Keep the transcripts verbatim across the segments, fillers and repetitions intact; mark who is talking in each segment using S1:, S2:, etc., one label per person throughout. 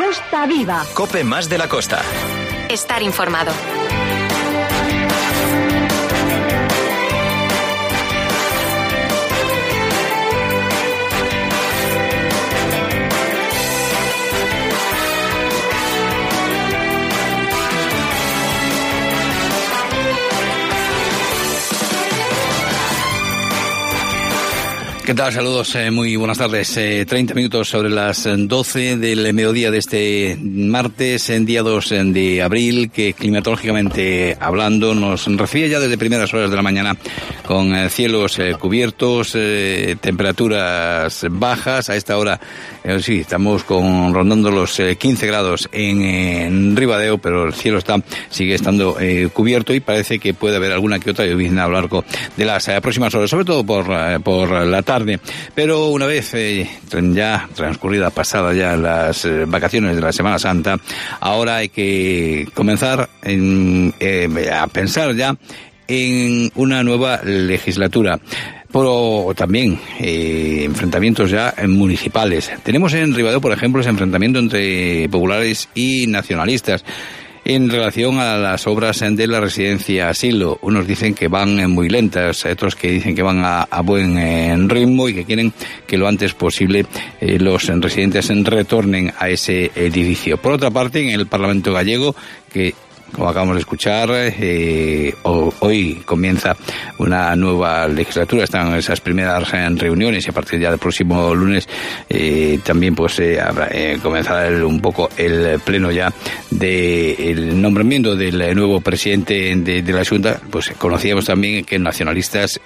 S1: Costa Viva.
S2: COPE más de la costa.
S3: Estar informado.
S4: ¿Qué tal? Saludos, eh, muy buenas tardes. Eh, treinta minutos sobre las doce del mediodía de este martes, en día dos de abril, que climatológicamente hablando nos recibe ya desde primeras horas de la mañana con eh, cielos eh, cubiertos, eh, temperaturas bajas. A esta hora, eh, sí, estamos con rondando los eh, quince grados en, en Ribadeo, pero el cielo está sigue estando eh, cubierto y parece que puede haber alguna que otra lluvia a lo largo de las eh, próximas horas, sobre todo por, eh, por la tarde. Pero una vez eh, ya transcurrida, pasada ya las eh, vacaciones de la Semana Santa, ahora hay que comenzar en, eh, a pensar ya en una nueva legislatura. Pero también eh, enfrentamientos ya municipales. Tenemos en Ribadeo, por ejemplo, ese enfrentamiento entre populares y nacionalistas en relación a las obras de la residencia asilo. Unos dicen que van muy lentas, otros que dicen que van a, a buen eh, ritmo y que quieren que lo antes posible eh, los residentes retornen a ese edificio. Por otra parte, en el Parlamento gallego, que como acabamos de escuchar, eh, hoy comienza una nueva legislatura, están esas primeras reuniones y a partir ya del próximo lunes eh, también pues eh, habrá, eh, comenzará el, un poco el pleno ya del nombramiento del nuevo presidente de, de la Junta. Pues conocíamos también que nacionalistas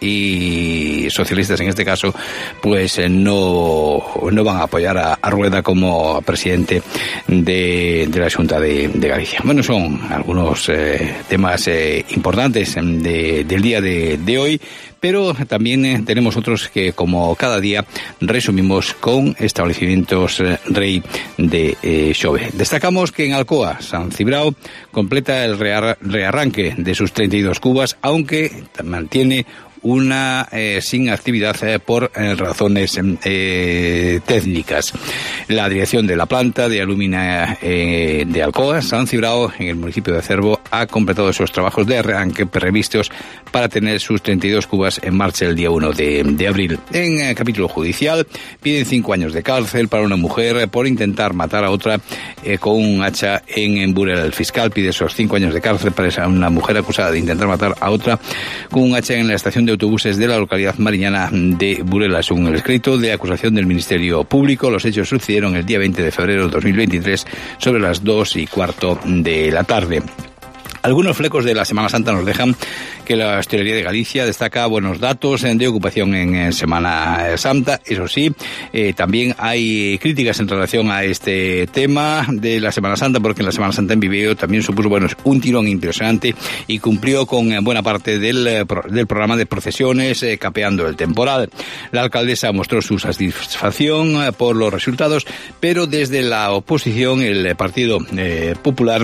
S4: y socialistas en este caso pues eh, no, no van a apoyar a, a Rueda como presidente de, de la Junta de, de Galicia. Bueno, son algunos unos eh, temas eh, importantes de, del día de, de hoy, pero también eh, tenemos otros que, como cada día, resumimos con establecimientos eh, Rei de eh, Xove. Destacamos que en Alcoa, San Cibrao completa el rear, rearranque de sus treinta y dos cubas, aunque mantiene una eh, sin actividad eh, por eh, razones eh, técnicas. La dirección de la planta de alumina eh, de Alcoa, San Cibrao, en el municipio de Cervo, ha completado esos trabajos de arranque previstos para tener sus treinta y dos cubas en marcha el día uno de, de abril. En eh, capítulo judicial, piden cinco años de cárcel para una mujer por intentar matar a otra eh, con un hacha en, en Burela. El fiscal pide esos cinco años de cárcel para una mujer acusada de intentar matar a otra con un hacha en la estación de autobuses de la localidad mariñana de Burela. Según el escrito de acusación del Ministerio Público, los hechos sucedieron el día veinte de febrero de dos mil veintitrés sobre las dos y cuarto de la tarde. Algunos flecos de la Semana Santa nos dejan que la Hostelería de Galicia destaca buenos datos de ocupación en Semana Santa. Eso sí, eh, también hay críticas en relación a este tema de la Semana Santa, porque en la Semana Santa en Viveiro también supuso bueno, un tirón impresionante y cumplió con buena parte del, del programa de procesiones, eh, capeando el temporal. La alcaldesa mostró su satisfacción eh, por los resultados, pero desde la oposición, el Partido eh, Popular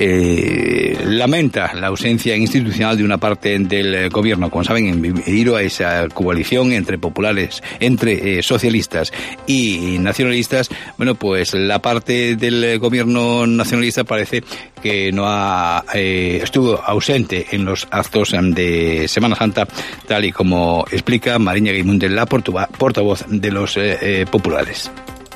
S4: eh, lamenta la ausencia institucional de una parte del gobierno. Como saben, en Viveiro a esa coalición entre populares, entre eh, socialistas y nacionalistas, bueno, pues la parte del gobierno nacionalista parece que no ha eh, estuvo ausente en los actos de Semana Santa, tal y como explica Mariña Guimunde, la portavoz de los eh, eh, populares.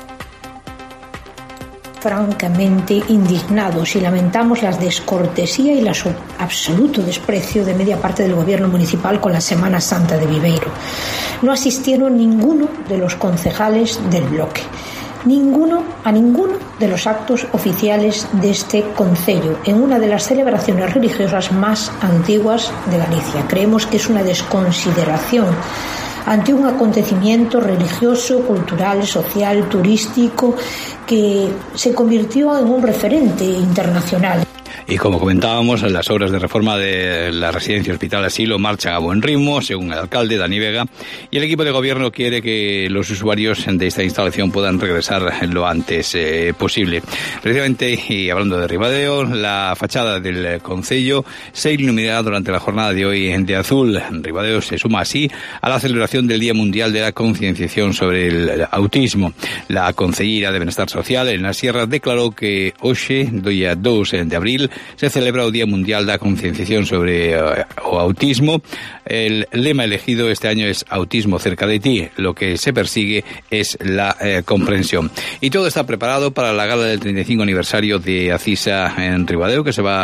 S5: Francamente indignados y lamentamos la descortesía y el absoluto desprecio de media parte del gobierno municipal con la Semana Santa de Viveiro. No asistieron ninguno de los concejales del bloque, ninguno a ninguno de los actos oficiales de este concello, en una de las celebraciones religiosas más antiguas de Galicia. Creemos que es una desconsideración ante un acontecimiento religioso, cultural, social, turístico, que se convirtió en un referente internacional.
S4: Y como comentábamos, las obras de reforma de la residencia Hospital Asilo marchan a buen ritmo, según el alcalde Dani Vega, y el equipo de gobierno quiere que los usuarios de esta instalación puedan regresar lo antes eh, posible. Precisamente, y hablando de Ribadeo, la fachada del concello se iluminará durante la jornada de hoy de azul. Ribadeo se suma así a la celebración del Día Mundial de la Concienciación sobre el autismo. La Concelleira de Benestar Social en la Sierra declaró que hoxe, día dos de abril, se celebra o Día Mundial da Concienciación sobre uh, o autismo. El lema elegido este año es Autismo cerca de ti. Lo que se persigue es la eh, comprensión. Y todo está preparado para la gala del treinta y cinco aniversario de Acisa en Ribadeo, que se va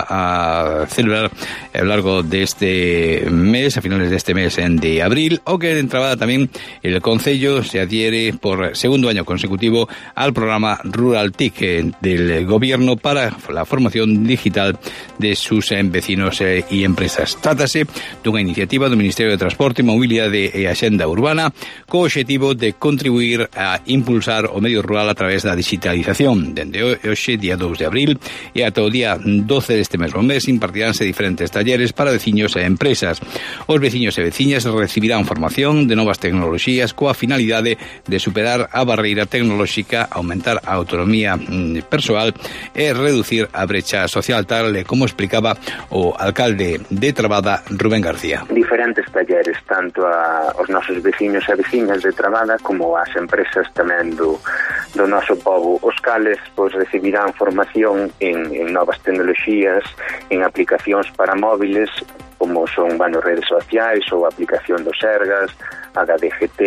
S4: a celebrar a lo largo de este mes, a finales de este mes de abril, o que de entrada también el concello se adhiere por segundo año consecutivo al programa Rural T I C del gobierno para la formación digital de sus eh, vecinos eh, y empresas. Trátase dunha iniciativa do Ministerio de Transporte, Mobilidade e Axenda Urbana co obxectivo de contribuir a impulsar o medio rural a través da digitalización. Dende hoxe, día dos de abril, e ata o día doce deste mesmo mes impartiránse diferentes talleres para veciños e empresas. Os veciños e veciñas recibirán formación de novas tecnoloxías coa finalidade de superar a barreira tecnolóxica, aumentar a autonomía persoal e reducir a brecha social, tal como explicaba o alcalde de Trabada, Rubén García.
S1: Diferentes talleres, tanto a, aos nosos veciños e veciñas de Trabada como ás empresas tamén do, do noso pobo. Os cales pois, recibirán formación en, en novas tecnoloxías, en aplicacións para móviles, como son bueno, redes sociais ou aplicación do Sergas, H D G T,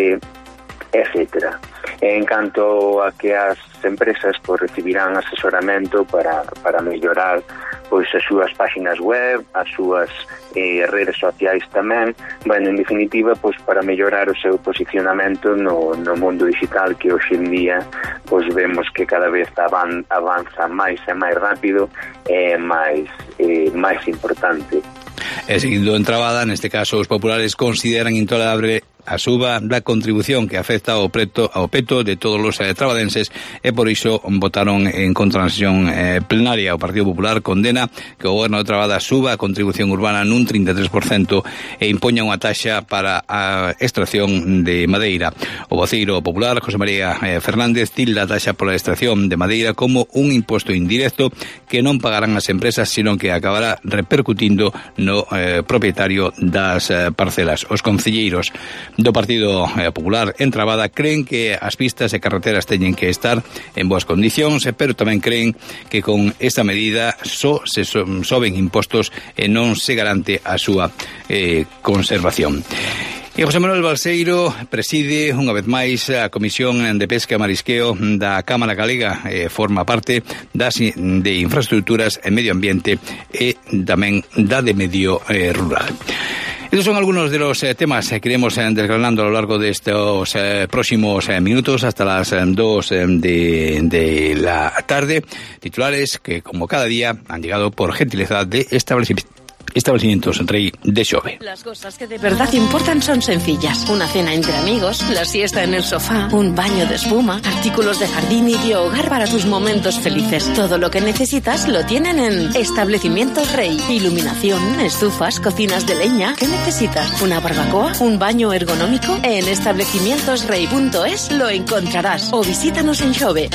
S1: etcétera. En canto a que as empresas pois, recibirán asesoramento para, para mellorar pois as súas páxinas web, as súas eh, redes sociais tamén, bueno, en definitiva, pois para mellorar o seu posicionamento no, no mundo digital que hoxe en día pois vemos que cada vez avan, avanza máis e máis rápido e máis, eh, máis importante.
S4: E seguindo en Trabada, neste caso, os populares consideran intolerable a suba da contribución que afecta ao preto ao peto de todos os eh, trabadenses e por iso votaron en contra da sesión eh, plenaria. O Partido Popular condena que o goberno de Trabada suba a contribución urbana nun trinta e tres por cento e impoña unha taxa para a extracción de madeira. O voceiro popular, José María eh, Fernández, tilda a taxa pola extracción de madeira como un imposto indirecto que non pagarán as empresas, sino que acabará repercutindo no eh, propietario das eh, parcelas. Os concelleiros do Partido Popular en Trabada creen que as pistas e carreteras teñen que estar en boas condicións, pero tamén creen que con esta medida só se soben impostos e non se garante a súa eh, conservación. E José Manuel Balseiro preside unha vez máis a Comisión de Pesca e Marisqueo da Cámara Galega, e forma parte das de Infraestructuras e Medio Ambiente e tamén da de Medio eh, Rural. Estos son algunos de los eh, temas que iremos eh, desgranando a lo largo de estos eh, próximos eh, minutos hasta las eh, dos eh, de, de la tarde. Titulares que, como cada día, han llegado por gentileza de establecimientos. Establecimientos Rey de Xove.
S2: Las cosas que de verdad importan son sencillas. Una cena entre amigos, la siesta en el sofá, un baño de espuma, artículos de jardín y de hogar para tus momentos felices. Todo lo que necesitas lo tienen en Establecimientos Rey. Iluminación, estufas, cocinas de leña. ¿Qué necesitas? ¿Una barbacoa? ¿Un baño ergonómico? En establecimientos rey punto es lo encontrarás. O visítanos en Xove.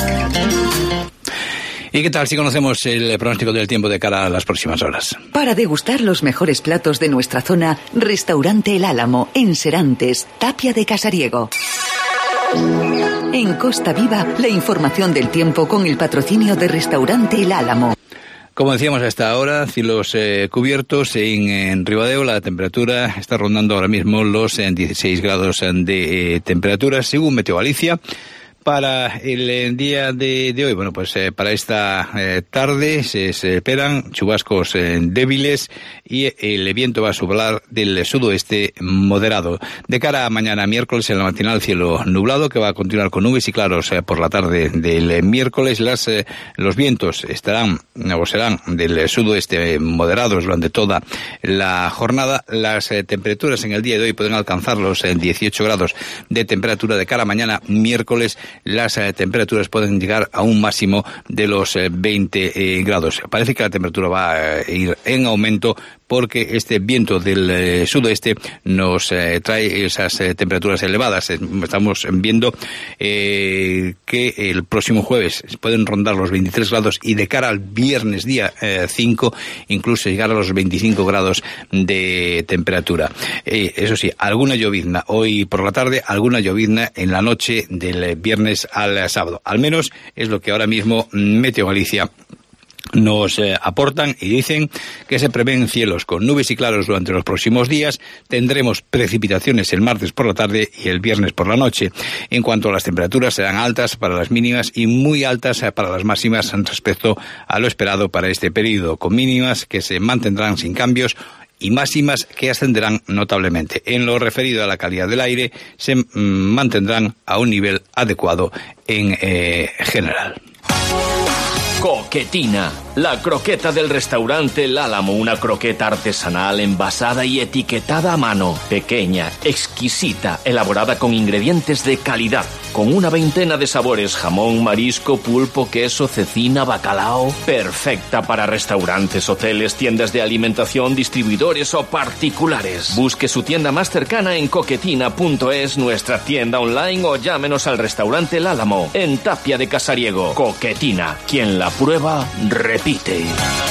S4: ¿Y qué tal si conocemos el pronóstico del tiempo de cara a las próximas horas?
S6: Para degustar los mejores platos de nuestra zona, Restaurante El Álamo, en Serantes, Tapia de Casariego. En Costa Viva, la información del tiempo con el patrocinio de Restaurante El Álamo.
S4: Como decíamos hasta ahora, cielos eh, cubiertos en, en Ribadeo. La temperatura está rondando ahora mismo los eh, dieciséis grados de eh, temperatura, según Meteo Galicia. Para el día de, de hoy, bueno, pues eh, para esta eh, tarde se, se esperan chubascos eh, débiles y el viento va a soplar del sudoeste moderado. De cara a mañana miércoles, en la matinal, cielo nublado que va a continuar con nubes y claros eh, por la tarde del miércoles. Las, eh, los vientos estarán o serán del sudoeste moderados durante toda la jornada. Las eh, temperaturas en el día de hoy pueden alcanzar los eh, dieciocho grados de temperatura. De cara a mañana miércoles, las eh, temperaturas pueden llegar a un máximo de los eh, veinte eh, grados. Parece que la temperatura va a ir en aumento porque este viento del eh, sudoeste nos eh, trae esas eh, temperaturas elevadas. Estamos viendo eh, que el próximo jueves pueden rondar los veintitrés grados y de cara al viernes día eh, cinco incluso llegar a los veinticinco grados de temperatura. Eh, eso sí, alguna llovizna hoy por la tarde, alguna llovizna en la noche del viernes al sábado. Al menos es lo que ahora mismo Meteo Galicia nos eh, aportan y dicen que se prevén cielos con nubes y claros durante los próximos días. Tendremos precipitaciones el martes por la tarde y el viernes por la noche. En cuanto a las temperaturas, serán altas para las mínimas y muy altas para las máximas respecto a lo esperado para este periodo, con mínimas que se mantendrán sin cambios y máximas que ascenderán notablemente. En lo referido a la calidad del aire, se mm, mantendrán a un nivel adecuado en eh, general.
S7: Coquetina, la croqueta del restaurante El Álamo, una croqueta artesanal envasada y etiquetada a mano, pequeña, exquisita, elaborada con ingredientes de calidad, con una veintena de sabores, jamón, marisco, pulpo, queso, cecina, bacalao, perfecta para restaurantes, hoteles, tiendas de alimentación, distribuidores o particulares. Busque su tienda más cercana en coquetina punto es, nuestra tienda online, o llámenos al restaurante El Álamo, en Tapia de Casariego. Coquetina, quien la prueba, repite.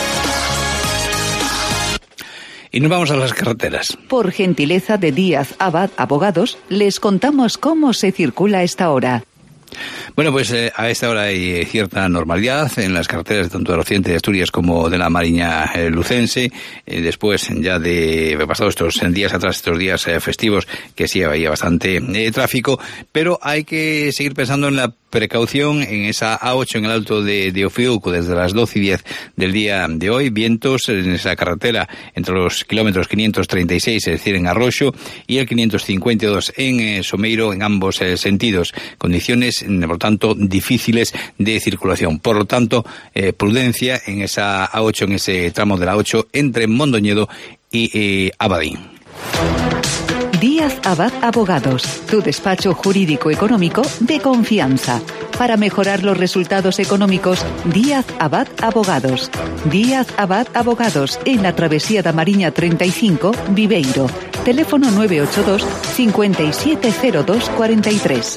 S4: Y nos vamos a las carreteras.
S6: Por gentileza de Díaz Abad Abogados, les contamos cómo se circula a esta hora.
S4: Bueno, pues eh, a esta hora hay eh, cierta normalidad en las carreteras tanto del occidente de Asturias como de la Mariña eh, Lucense. Eh, después ya de pasados estos días atrás, estos días eh, festivos, que sí había bastante eh, tráfico, pero hay que seguir pensando en la precaución en esa A ocho en el Alto de, de Ofiuco desde las doce y diez del día de hoy. Vientos en esa carretera entre los kilómetros quinientos treinta y seis, es decir, en Arroyo, y el quinientos cincuenta y dos en eh, Someiro, en ambos eh, sentidos. Condiciones, por tanto, difíciles de circulación. Por lo tanto, eh, prudencia en esa A ocho, en ese tramo de la A ocho entre Mondoñedo y eh, Abadín.
S6: Díaz Abad Abogados, tu despacho jurídico económico de confianza. Para mejorar los resultados económicos, Díaz Abad Abogados. Díaz Abad Abogados, en la Travesía da Mariña treinta y cinco, Viveiro. Teléfono nueve ocho dos, cinco siete cero dos cuatro tres.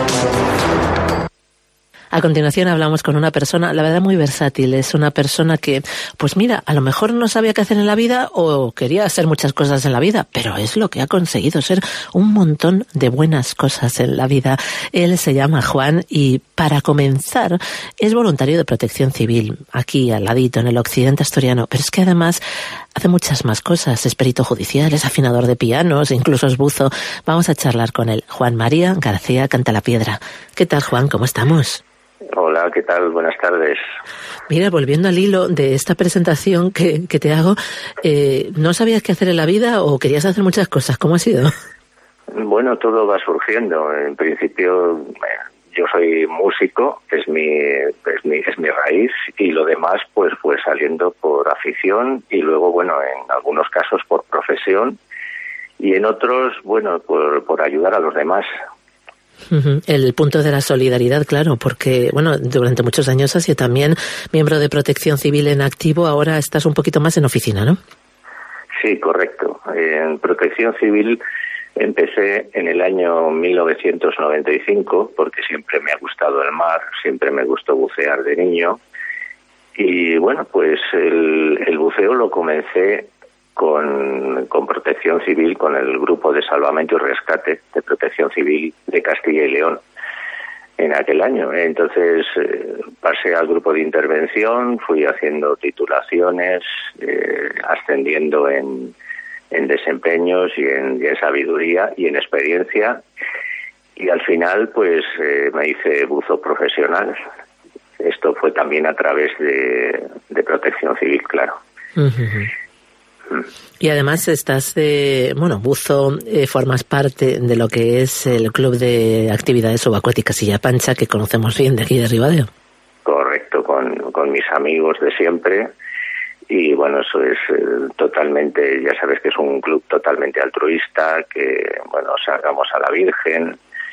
S8: A continuación hablamos con una persona, la verdad, muy versátil. Es una persona que, pues mira, a lo mejor no sabía qué hacer en la vida o quería hacer muchas cosas en la vida, pero es lo que ha conseguido, ser un montón de buenas cosas en la vida. Él se llama Juan y, para comenzar, es voluntario de Protección Civil, aquí al ladito, en el occidente asturiano, pero es que además hace muchas más cosas. Es perito judicial, es afinador de pianos, incluso es buzo. Vamos a charlar con él. Juan María García Cantalapiedra. ¿Qué tal, Juan? ¿Cómo estamos?
S1: Hola, ¿qué tal? Buenas tardes.
S8: Mira, volviendo al hilo de esta presentación que, que te hago, eh, ¿no sabías qué hacer en la vida o querías hacer muchas cosas? ¿Cómo ha sido?
S1: Bueno, todo va surgiendo. En principio, yo soy músico, es mi, es mi, es mi raíz, y lo demás pues fue saliendo por afición y luego, bueno, en algunos casos por profesión y en otros, bueno, por, por ayudar a los demás.
S8: El punto de la solidaridad, claro, porque, bueno, durante muchos años has sido también miembro de Protección Civil en activo, ahora estás un poquito más en oficina, ¿no?
S1: Sí, correcto. En Protección Civil empecé en el año mil novecientos noventa y cinco, porque siempre me ha gustado el mar, siempre me gustó bucear de niño, y bueno, pues el, el buceo lo comencé Con, con Protección Civil, con el Grupo de Salvamento y Rescate de Protección Civil de Castilla y León en aquel año. Entonces eh, pasé al grupo de intervención, fui haciendo titulaciones, eh, ascendiendo en, en desempeños y en, y en sabiduría y en experiencia, y al final pues eh, me hice buzo profesional. Esto fue también a través de, de Protección Civil, claro. Uh-huh.
S8: Y además estás de, bueno, buzo, eh, formas parte de lo que es el Club de Actividades Subacuáticas Silla Pancha, que conocemos bien de aquí de Ribadeo.
S1: Correcto, con, con mis amigos de siempre, y bueno, eso es eh, totalmente, ya sabes que es un club totalmente altruista, que, bueno, sacamos a la Virgen,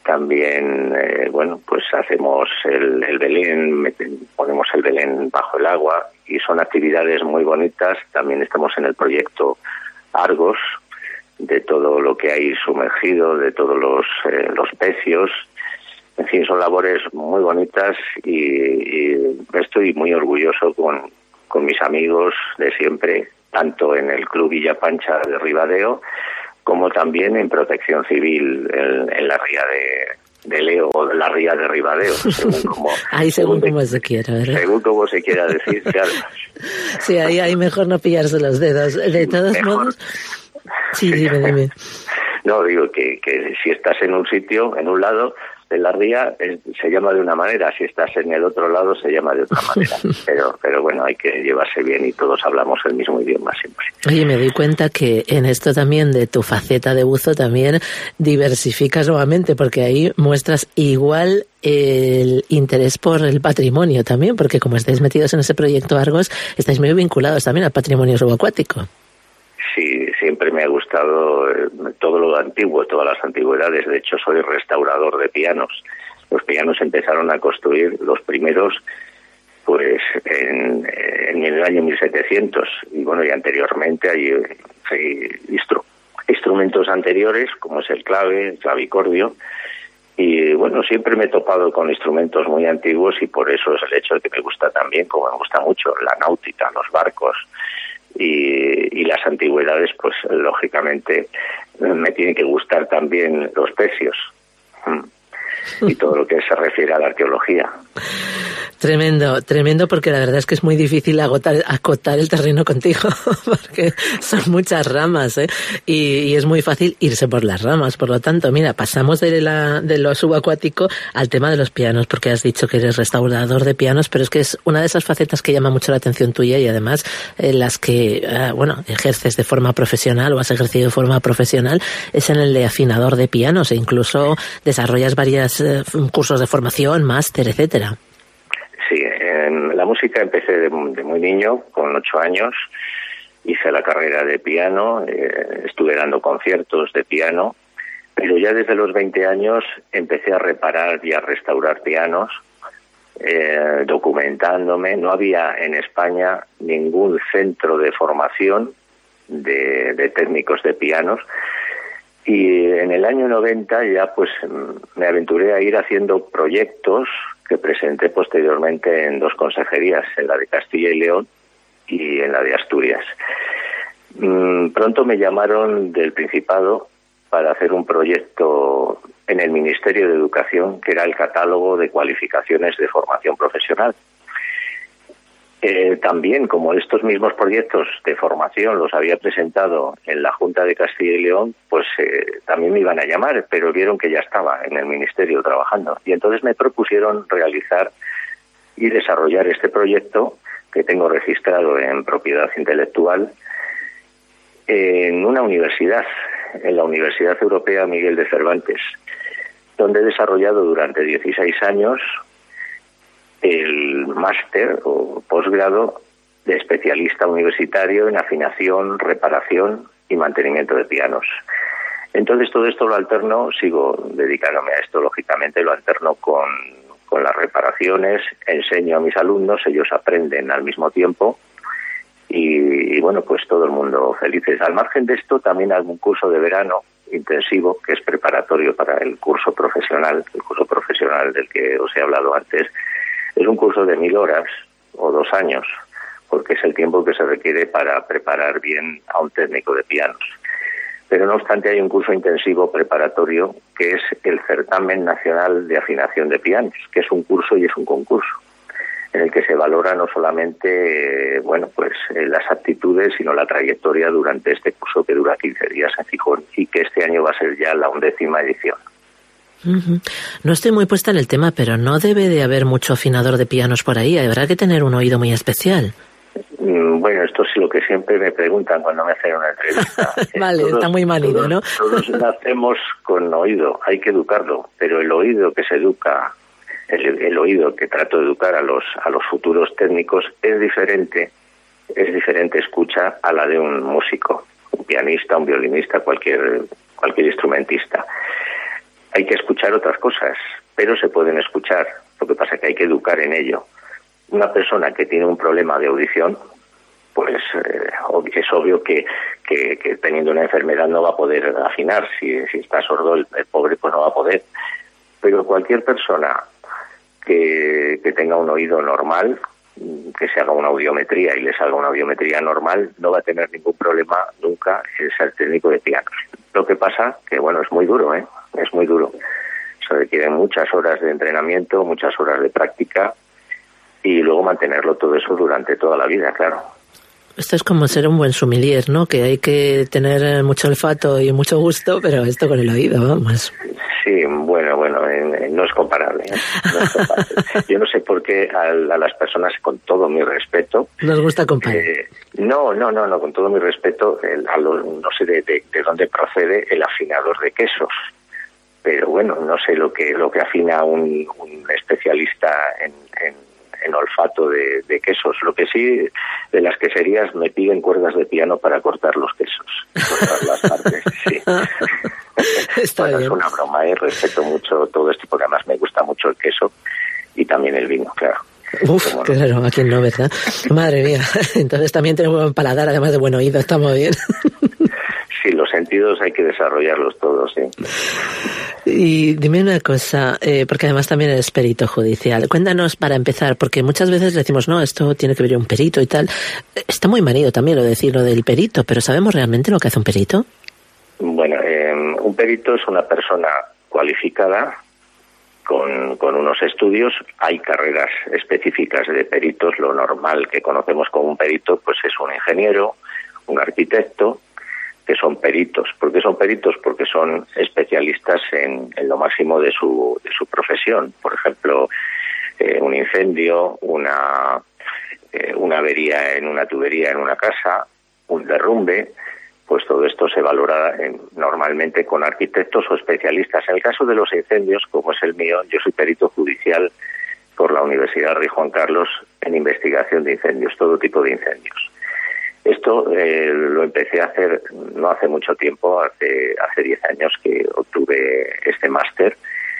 S9: También, eh, bueno, pues hacemos el, el Belén, ponemos el Belén bajo el agua y son actividades muy bonitas. También estamos en el proyecto Argos, de todo lo que hay sumergido, de todos los, eh, los pecios. En fin, son labores muy bonitas y, y estoy muy orgulloso con, con mis amigos de siempre, tanto en el Club Villa Pancha de Ribadeo, como también en Protección Civil en, en la ría de, de Leo o la ría de Ribadeo, según como,
S8: ahí según, según como se quiera, ¿verdad?
S9: Según como se quiera decir, claro.
S8: Sí, ahí, ahí mejor no pillarse los dedos. De todos mejor. modos... Sí, dime, dime.
S9: No, digo que, que si estás en un sitio, en un lado de la ría, eh, se llama de una manera, si estás en el otro lado se llama de otra manera. Pero, pero bueno, hay que llevarse bien y todos hablamos el mismo idioma siempre.
S8: Oye, me doy cuenta que en esto también de tu faceta de buzo también diversificas nuevamente, porque ahí muestras igual el interés por el patrimonio también, porque como estáis metidos en ese proyecto Argos, estáis muy vinculados también al patrimonio subacuático.
S9: Sí, siempre me ha gustado eh, todo lo antiguo, todas las antigüedades. De hecho, soy restaurador de pianos. Los pianos empezaron a construir los primeros pues en, en el año mil setecientos. Y bueno, y anteriormente hay, hay instru- instrumentos anteriores, como es el clave, el clavicordio. Y bueno, siempre me he topado con instrumentos muy antiguos y por eso es el hecho de que me gusta también, como me gusta mucho, la náutica, los barcos. Y, y las antigüedades, pues lógicamente me tienen que gustar también los pecios y todo lo que se refiere a la arqueología.
S8: Tremendo, tremendo, porque la verdad es que es muy difícil agotar, acotar el terreno contigo, porque son muchas ramas, ¿eh? Y, y es muy fácil irse por las ramas. Por lo tanto, mira, pasamos de, la, de lo subacuático al tema de los pianos, porque has dicho que eres restaurador de pianos, pero es que es una de esas facetas que llama mucho la atención tuya y además eh, las que, eh, bueno, ejerces de forma profesional o has ejercido de forma profesional es en el de afinador de pianos e incluso desarrollas varios eh, cursos de formación, máster, etcétera.
S9: Sí, en la música empecé de, de muy niño, con ocho años, hice la carrera de piano, eh, estuve dando conciertos de piano, pero ya desde los veinte años empecé a reparar y a restaurar pianos, eh, documentándome. No había en España ningún centro de formación de, de técnicos de pianos. Y en el año noventa ya pues me aventuré a ir haciendo proyectos que presenté posteriormente en dos consejerías, en la de Castilla y León y en la de Asturias. Mm, pronto me llamaron del Principado para hacer un proyecto en el Ministerio de Educación, que era el catálogo de cualificaciones de formación profesional. Eh, también, como estos mismos proyectos de formación los había presentado en la Junta de Castilla y León, pues eh, también me iban a llamar, pero vieron que ya estaba en el Ministerio trabajando. Y entonces me propusieron realizar y desarrollar este proyecto, que tengo registrado en propiedad intelectual, en una universidad, en la Universidad Europea Miguel de Cervantes, donde he desarrollado durante dieciséis años el máster o posgrado de especialista universitario en afinación, reparación y mantenimiento de pianos. Entonces todo esto lo alterno, sigo dedicándome a esto, lógicamente lo alterno con, con las reparaciones, enseño a mis alumnos, ellos aprenden al mismo tiempo y, y bueno, pues todo el mundo felices. Al margen de esto también hago un curso de verano intensivo que es preparatorio para el curso profesional, el curso profesional del que os he hablado antes. Es un curso de mil horas o dos años, porque es el tiempo que se requiere para preparar bien a un técnico de pianos. Pero no obstante hay un curso intensivo preparatorio que es el Certamen Nacional de Afinación de Pianos, que es un curso y es un concurso, en el que se valora no solamente eh, bueno pues eh, las aptitudes, sino la trayectoria durante este curso que dura quince días en Gijón y que este año va a ser ya la undécima edición.
S8: Uh-huh. No estoy muy puesta en el tema, pero no debe de haber mucho afinador de pianos por ahí. Habrá que tener un oído muy especial.
S9: Mm, bueno, esto es lo que siempre me preguntan cuando me hacen una entrevista.
S8: Vale, todos, está muy manido, ¿no?
S9: Todos nacemos con oído, hay que educarlo, pero el oído que se educa, el, el oído que trato de educar a los a los futuros técnicos es diferente, es diferente escucha a la de un músico, un pianista, un violinista, cualquier cualquier instrumentista. hay que escuchar otras cosas, pero se pueden escuchar. Lo que pasa es que hay que educar en ello. Una persona que tiene un problema de audición, pues eh, es obvio que, que, que teniendo una enfermedad no va a poder afinar. Si, si está sordo, el, el pobre pues no va a poder. Pero cualquier persona que, que tenga un oído normal, que se haga una audiometría y le salga una audiometría normal, no va a tener ningún problema nunca en ser técnico de piano. Lo que pasa que, bueno, es muy duro, ¿eh? Es muy duro. Se requieren muchas horas de entrenamiento, muchas horas de práctica y luego mantenerlo todo eso durante toda la vida, claro.
S8: Esto es como ser un buen sommelier, ¿no? Que hay que tener mucho olfato y mucho gusto, pero esto con el oído, vamos.
S9: Sí, bueno, bueno, eh, no es comparable, ¿eh? No es comparable. Yo no sé por qué a, a las personas, con todo mi respeto...
S8: Nos gusta comparar.
S9: Eh, no, no, no, no, con todo mi respeto, el, a lo, no sé de, de, de dónde procede el afinador de quesos. Pero bueno, no sé lo que lo que afina un, un especialista en, en, en olfato de, de quesos. Lo que sí, de las queserías me piden cuerdas de piano para cortar los quesos, cortar las partes, sí.
S8: Está
S9: bueno,
S8: bien.
S9: Es una broma, ¿eh? Respeto mucho todo esto porque además me gusta mucho el queso y también el vino, claro.
S8: Uf,
S9: no?
S8: Claro, a quién no, ¿verdad? Madre mía, entonces también tenemos buen paladar, además de buen oído, estamos bien.
S9: Sí, los sentidos hay que desarrollarlos todos, sí.
S8: Y dime una cosa, eh, porque además también eres perito judicial. Cuéntanos para empezar, porque muchas veces decimos, no, esto tiene que ver un perito y tal. Está muy manido también lo de decir lo del perito, pero ¿sabemos realmente lo que hace un perito?
S9: Bueno, eh, un perito es una persona cualificada con, con unos estudios. Hay carreras específicas de peritos. Lo normal que conocemos como un perito pues es un ingeniero, un arquitecto, que son peritos. ¿Por qué son peritos? Porque son especialistas en, en lo máximo de su, de su profesión. Por ejemplo, eh, un incendio, una, eh, una avería en una tubería en una casa, un derrumbe, pues todo esto se valora en, normalmente con arquitectos o especialistas. En el caso de los incendios, como es el mío, yo soy perito judicial por la Universidad Rey Juan Carlos en investigación de incendios, todo tipo de incendios. Esto eh, lo empecé a hacer no hace mucho tiempo, hace hace diez años que obtuve este máster,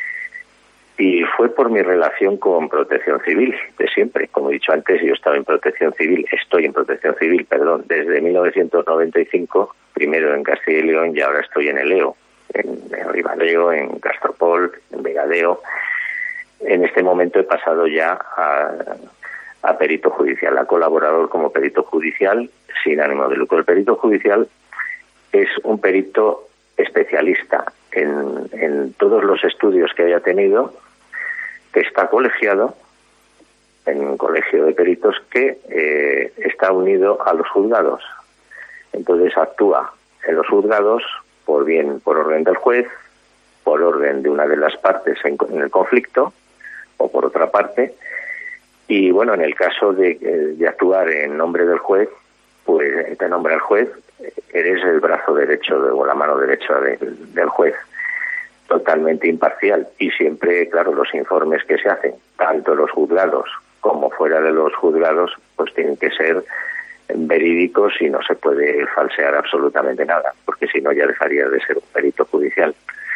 S9: y fue por mi relación con Protección Civil de siempre. Como he dicho antes, yo estaba en Protección Civil, estoy en Protección Civil, perdón, desde mil novecientos noventa y cinco, primero en Castilla y León y ahora estoy en el E O, en, en Ribadeo, en Castropol, en Vegadeo. En este momento he pasado ya a, a perito judicial, a colaborador como perito judicial sin ánimo de lucro. El perito judicial es un perito especialista en, en todos los estudios que haya tenido, que está colegiado en un colegio de peritos que eh, está unido a los juzgados. Entonces actúa en los juzgados por bien por orden del juez, por orden de una de las partes en, en el conflicto o por otra parte. Y bueno, en el caso de, de actuar en nombre del juez, pues te nombra el juez, eres el brazo derecho de, o la mano derecha de, del juez, totalmente imparcial. Y siempre, claro, los informes que se hacen, tanto los juzgados como fuera de los juzgados, pues tienen que ser verídicos y no se puede falsear absolutamente nada, porque si no ya dejaría de ser un perito judicial.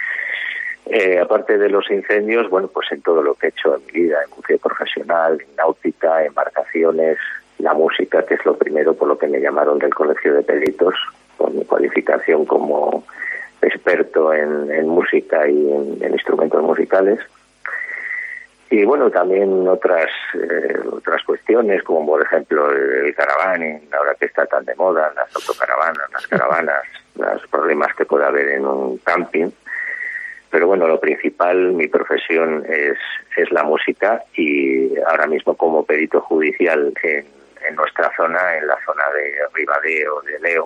S9: Eh, aparte de los incendios, bueno, pues en todo lo que he hecho en mi vida, en buceo profesional, en náutica, embarcaciones, la música, que es lo primero por lo que me llamaron del Colegio de Peritos, por mi cualificación como experto en, en música y en, en instrumentos musicales. Y bueno, también otras eh, otras cuestiones, como por ejemplo el, el caravaning, ahora que está tan de moda, las autocaravanas, las caravanas, los problemas que puede haber en un camping. Pero bueno, lo principal, mi profesión es, es la música, y ahora mismo como perito judicial en, en nuestra zona, en la zona de Ribadeo, de Leo,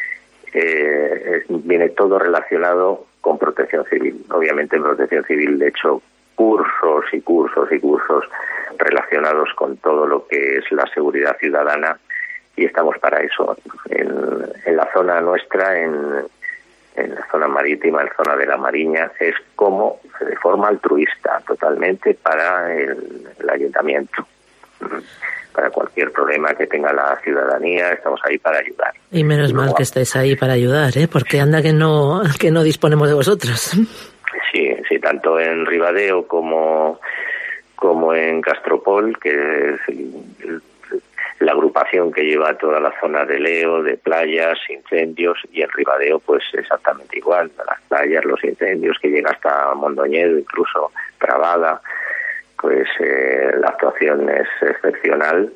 S9: eh, viene todo relacionado con Protección Civil. Obviamente en Protección Civil he hecho cursos y cursos y cursos relacionados con todo lo que es la seguridad ciudadana, y estamos para eso. En, en la zona nuestra, en... en la zona marítima, en la zona de la Mariña, es como de forma altruista, totalmente para el, el ayuntamiento. Para cualquier problema que tenga la ciudadanía, estamos ahí para ayudar.
S8: Y menos y mal luego, que estáis ahí para ayudar, ¿eh? Porque anda que no que no disponemos de vosotros.
S9: Sí, sí, tanto en Ribadeo como, como en Castropol, que es el, la agrupación que lleva toda la zona de Leo, de playas, incendios, y en Ribadeo pues exactamente igual, las playas, los incendios, que llega hasta Mondoñedo, incluso Trabada, pues eh, la actuación es excepcional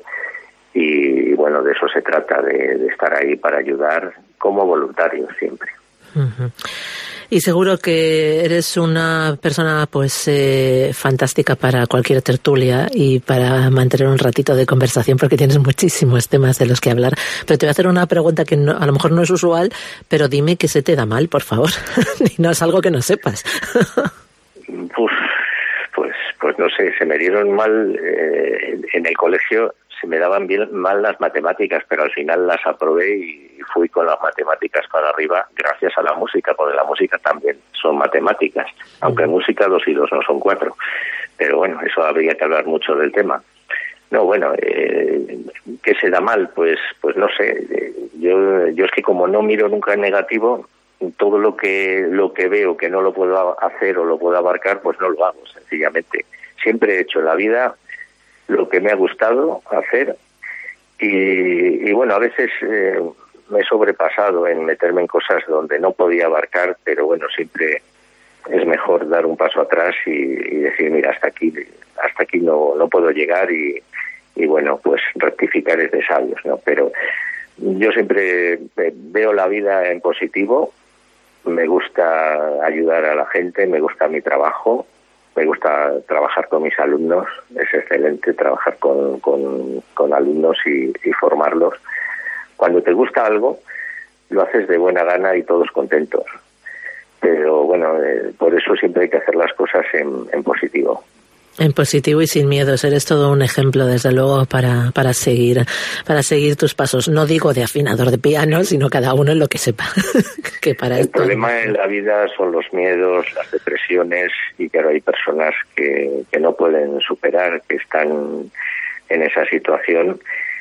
S9: y bueno, de eso se trata, de, de estar ahí para ayudar como voluntarios siempre.
S8: Uh-huh. Y seguro que eres una persona pues eh, fantástica para cualquier tertulia y para mantener un ratito de conversación, porque tienes muchísimos temas de los que hablar. Pero te voy a hacer una pregunta que no, a lo mejor no es usual, pero dime que se te da mal, por favor. Y no es algo que no sepas.
S9: Uf, pues, pues no sé, se me dieron mal eh, en el colegio. Se me daban bien mal las matemáticas, pero al final las aprobé y fui con las matemáticas para arriba gracias a la música, porque la música también son matemáticas, aunque en música dos y dos no son cuatro. Pero bueno, eso habría que hablar mucho del tema. No, bueno, eh, ¿qué se da mal? Pues pues no sé. Yo yo es que como no miro nunca en negativo, todo lo que lo que veo que no lo puedo hacer o lo puedo abarcar, pues no lo hago, sencillamente. Siempre he hecho en la vida lo que me ha gustado hacer y, y bueno, a veces eh, me he sobrepasado en meterme en cosas donde no podía abarcar, pero bueno, siempre es mejor dar un paso atrás y, y decir, mira, hasta aquí hasta aquí no, no puedo llegar y, y bueno, pues rectificar es de sabios, ¿no? Pero yo siempre veo la vida en positivo, me gusta ayudar a la gente, me gusta mi trabajo. Me gusta trabajar con mis alumnos, es excelente trabajar con, con, con alumnos y, y formarlos. Cuando te gusta algo, lo haces de buena gana y todos contentos. Pero bueno, eh, por eso siempre hay que hacer las cosas en, en positivo.
S8: En positivo y sin miedos. Eres todo un ejemplo, desde luego, para, para seguir, para seguir tus pasos. No digo de afinador de piano, sino cada uno en lo que sepa. Que para
S9: El
S8: esto...
S9: problema en la vida son los miedos, las depresiones, y claro, hay personas que, que no pueden superar, que están en esa situación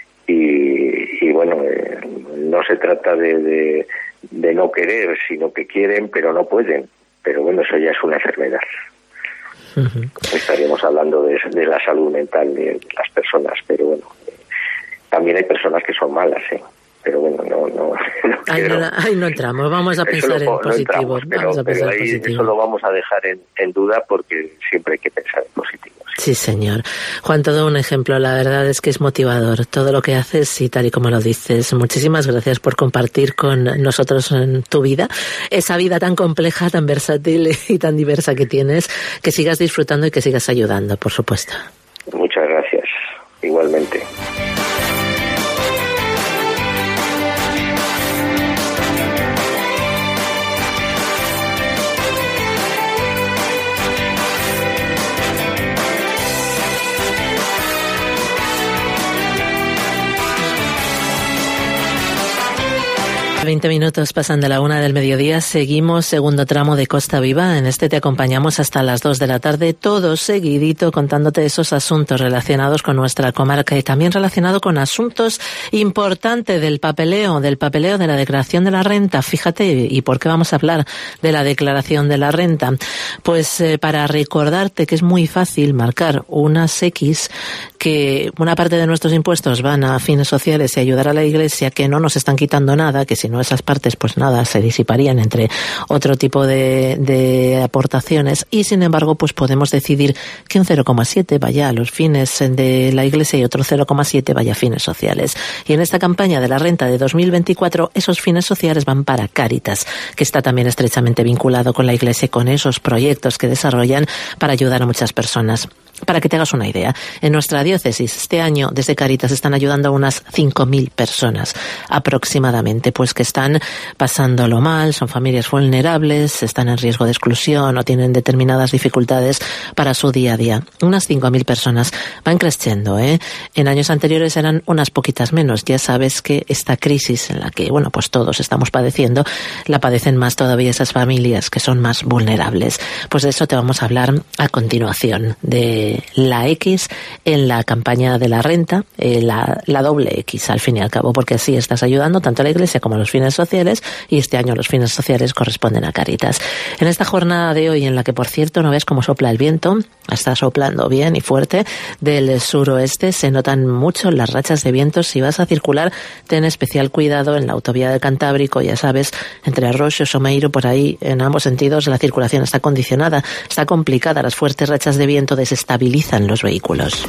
S9: y, y bueno, eh, no se trata de, de, de no querer, sino que quieren pero no pueden. Pero bueno, eso ya es una enfermedad. Uh-huh. Estaríamos hablando de, de la salud mental de las personas, pero bueno, eh, también hay personas que son malas, ¿eh? Pero bueno, no, no, no
S8: ahí, no, ahí no entramos, vamos a pensar
S9: lo,
S8: en positivo.
S9: No entramos, pero,
S8: vamos a pensar
S9: pero ahí
S8: positivo.
S9: Eso lo vamos a dejar en, en duda porque siempre hay que pensar en positivo.
S8: Sí. sí, señor. Juan, todo un ejemplo, la verdad es que es motivador todo lo que haces y tal y como lo dices. Muchísimas gracias por compartir con nosotros en tu vida, esa vida tan compleja, tan versátil y tan diversa que tienes, que sigas disfrutando y que sigas ayudando, por supuesto.
S9: Muchas gracias, igualmente.
S8: veinte minutos pasan de la una del mediodía, seguimos segundo tramo de Costa Viva. En este te acompañamos hasta las dos de la tarde, todo seguidito contándote esos asuntos relacionados con nuestra comarca y también relacionado con asuntos importantes del papeleo, del papeleo de la declaración de la renta. Fíjate, ¿y por qué vamos a hablar de la declaración de la renta? Pues eh, para recordarte que es muy fácil marcar unas X, que una parte de nuestros impuestos van a fines sociales y ayudar a la Iglesia, que no nos están quitando nada, que si no esas partes pues nada se disiparían entre otro tipo de, de aportaciones, y sin embargo pues podemos decidir que un cero coma siete vaya a los fines de la Iglesia y otro cero coma siete vaya a fines sociales. Y en esta campaña de la renta de dos mil veinticuatro esos fines sociales van para Cáritas, que está también estrechamente vinculado con la Iglesia y con esos proyectos que desarrollan para ayudar a muchas personas. Para que te hagas una idea, en nuestra diócesis este año desde Cáritas están ayudando a unas cinco mil personas aproximadamente, pues que están pasándolo mal, son familias vulnerables, están en riesgo de exclusión o tienen determinadas dificultades para su día a día. Unas cinco mil personas van creciendo, ¿eh? En años anteriores eran unas poquitas menos. Ya sabes que esta crisis en la que, bueno, pues todos estamos padeciendo, la padecen más todavía esas familias que son más vulnerables. Pues de eso te vamos a hablar a continuación, de eh, la X en la campaña de la renta, eh, la, la doble X al fin y al cabo, porque así estás ayudando tanto a la Iglesia como a los fines sociales, y este año los fines sociales corresponden a Cáritas. En esta jornada de hoy, en la que por cierto no ves cómo sopla el viento, está soplando bien y fuerte del suroeste, se notan mucho las rachas de viento. Si vas a circular, ten especial cuidado en la autovía del Cantábrico, ya sabes, entre Arroxo y Someiro, por ahí en ambos sentidos la circulación está condicionada, está complicada, las fuertes rachas de viento desestabilizan los vehículos.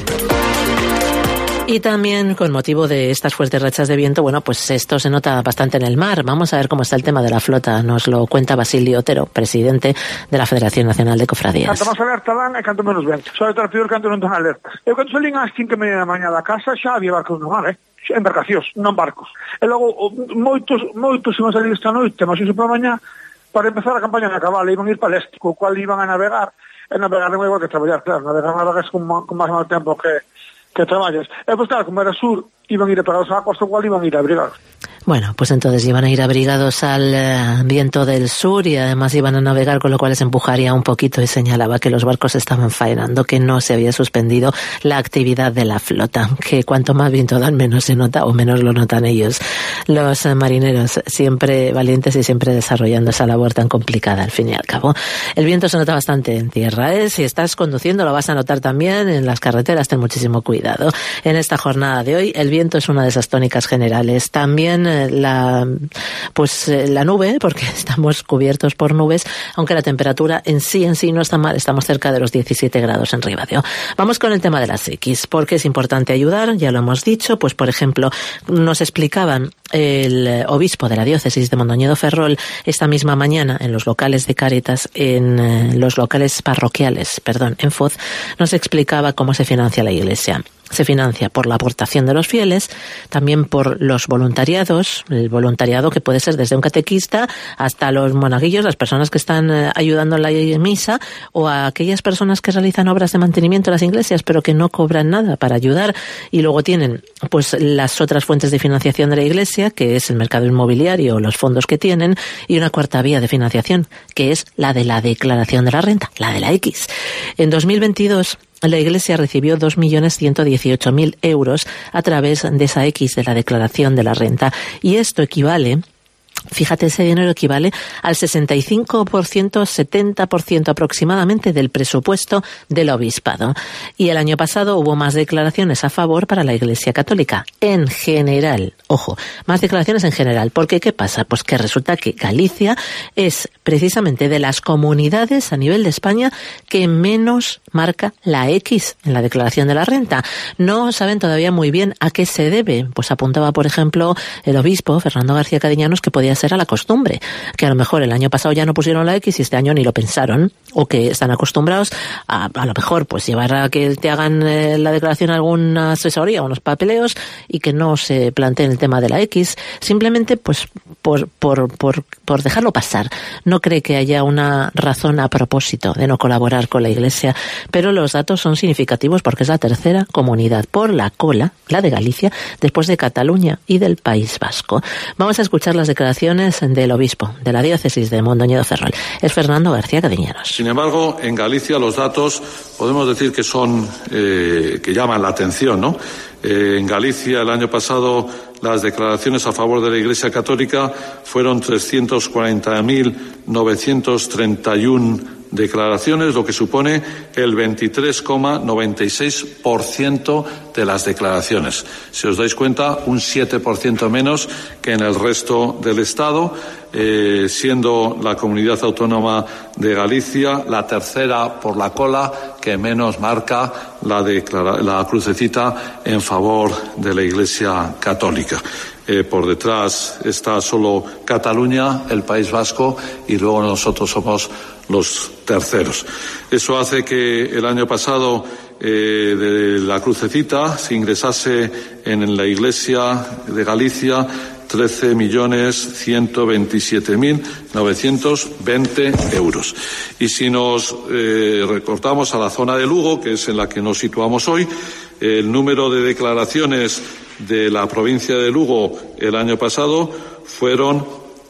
S8: Y también con motivo de estas fuertes rachas de viento, bueno, pues esto se nota bastante en el mar. Vamos a ver cómo está el tema de la flota. Nos lo cuenta Basilio Otero, presidente de la Federación Nacional de Cofradías.
S10: Canto máis alerta dan e canto menos vento. Sobre todo peor canto non dan alertas. Eu cando salín ás cinco e media da mañá da casa xa había barcos no mar, eh? Embarcacións, non barcos. E logo moitos, moitos iban a salir esta noite, mas iso para mañá, para empezar a campaña na cabala, iban a ir para el este, co cual iban a navegar, e navegar non é igual que traballar, claro, navegar navegas con, con máis mal tempo que que traballas. E pois claro, como era sur, iban a ir a pegados á costa, igual iban a ir a abrigados.
S8: Bueno, pues entonces iban a ir abrigados al eh, viento del sur y además iban a navegar, con lo cual les empujaría un poquito, y señalaba que los barcos estaban faenando, que no se había suspendido la actividad de la flota, que cuanto más viento dan menos se nota, o menos lo notan ellos, los eh, marineros, siempre valientes y siempre desarrollando esa labor tan complicada al fin y al cabo. El viento se nota bastante en tierra, ¿eh? Si estás conduciendo lo vas a notar también en las carreteras, ten muchísimo cuidado. En esta jornada de hoy el viento es una de esas tónicas generales, también eh, la pues eh, la nube, porque estamos cubiertos por nubes, aunque la temperatura en sí en sí no está mal, estamos cerca de los diecisiete grados en Ribadeo. Vamos con el tema de las X, porque es importante ayudar, ya lo hemos dicho. Pues por ejemplo, nos explicaban el obispo de la diócesis de Mondoñedo Ferrol esta misma mañana en los locales de Cáritas, en eh, los locales parroquiales, perdón, en Foz, nos explicaba cómo se financia la Iglesia. Se financia por la aportación de los fieles, también por los voluntariados, el voluntariado que puede ser desde un catequista hasta los monaguillos, las personas que están ayudando en la misa, o a aquellas personas que realizan obras de mantenimiento en las iglesias pero que no cobran nada para ayudar. Y luego tienen pues las otras fuentes de financiación de la Iglesia, que es el mercado inmobiliario, los fondos que tienen, y una cuarta vía de financiación, que es la de la declaración de la renta, la de la X. En dos mil veintidós la Iglesia recibió dos millones ciento dieciocho mil euros a través de esa X de la declaración de la renta, y esto equivale, fíjate, ese dinero equivale al sesenta y cinco por ciento, setenta por ciento aproximadamente del presupuesto del obispado. Y el año pasado hubo más declaraciones a favor para la Iglesia Católica, en general. Ojo, más declaraciones en general. Porque ¿qué pasa? Pues que resulta que Galicia es precisamente de las comunidades a nivel de España que menos marca la X en la declaración de la renta. No saben todavía muy bien a qué se debe. Pues apuntaba, por ejemplo, el obispo Fernando García Cadiñanos, que podía ser a la costumbre, que a lo mejor el año pasado ya no pusieron la X y este año ni lo pensaron, o que están acostumbrados a, a lo mejor pues llevar a que te hagan eh, la declaración a alguna asesoría o unos papeleos, y que no se planteen el tema de la X, simplemente pues por, por, por, por dejarlo pasar. No cree que haya una razón a propósito de no colaborar con la Iglesia, pero los datos son significativos porque es la tercera comunidad por la cola, la de Galicia, después de Cataluña y del País Vasco. Vamos a escuchar las declaraciones del obispo de la diócesis de Mondoñedo Ferrol. Es Fernando García Cadiñanos.
S11: Sin embargo, en Galicia los datos podemos decir que son eh, que llaman la atención, ¿no? Eh, en Galicia el año pasado las declaraciones a favor de la Iglesia Católica fueron trescientos cuarenta mil novecientos treinta y uno declaraciones, lo que supone el veintitrés coma noventa y seis por ciento de las declaraciones. Si os dais cuenta, un siete por ciento menos que en el resto del Estado, eh, siendo la comunidad autónoma de Galicia la tercera por la cola que menos marca la, declara- la crucecita en favor de la Iglesia Católica. Eh, por detrás está solo Cataluña, el País Vasco, y luego nosotros somos los terceros. Eso hace que el año pasado eh, de la crucecita se ingresase en la Iglesia de Galicia trece millones ciento veintisiete mil novecientos veinte euros. Y si nos eh, recortamos a la zona de Lugo, que es en la que nos situamos hoy, el número de declaraciones de la provincia de Lugo el año pasado fueron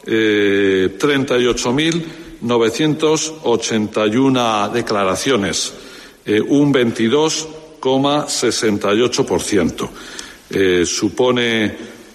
S11: eh, treinta y ocho mil novecientos ochenta y una declaraciones. eh, un veintidós coma sesenta y ocho por ciento. Eh, supone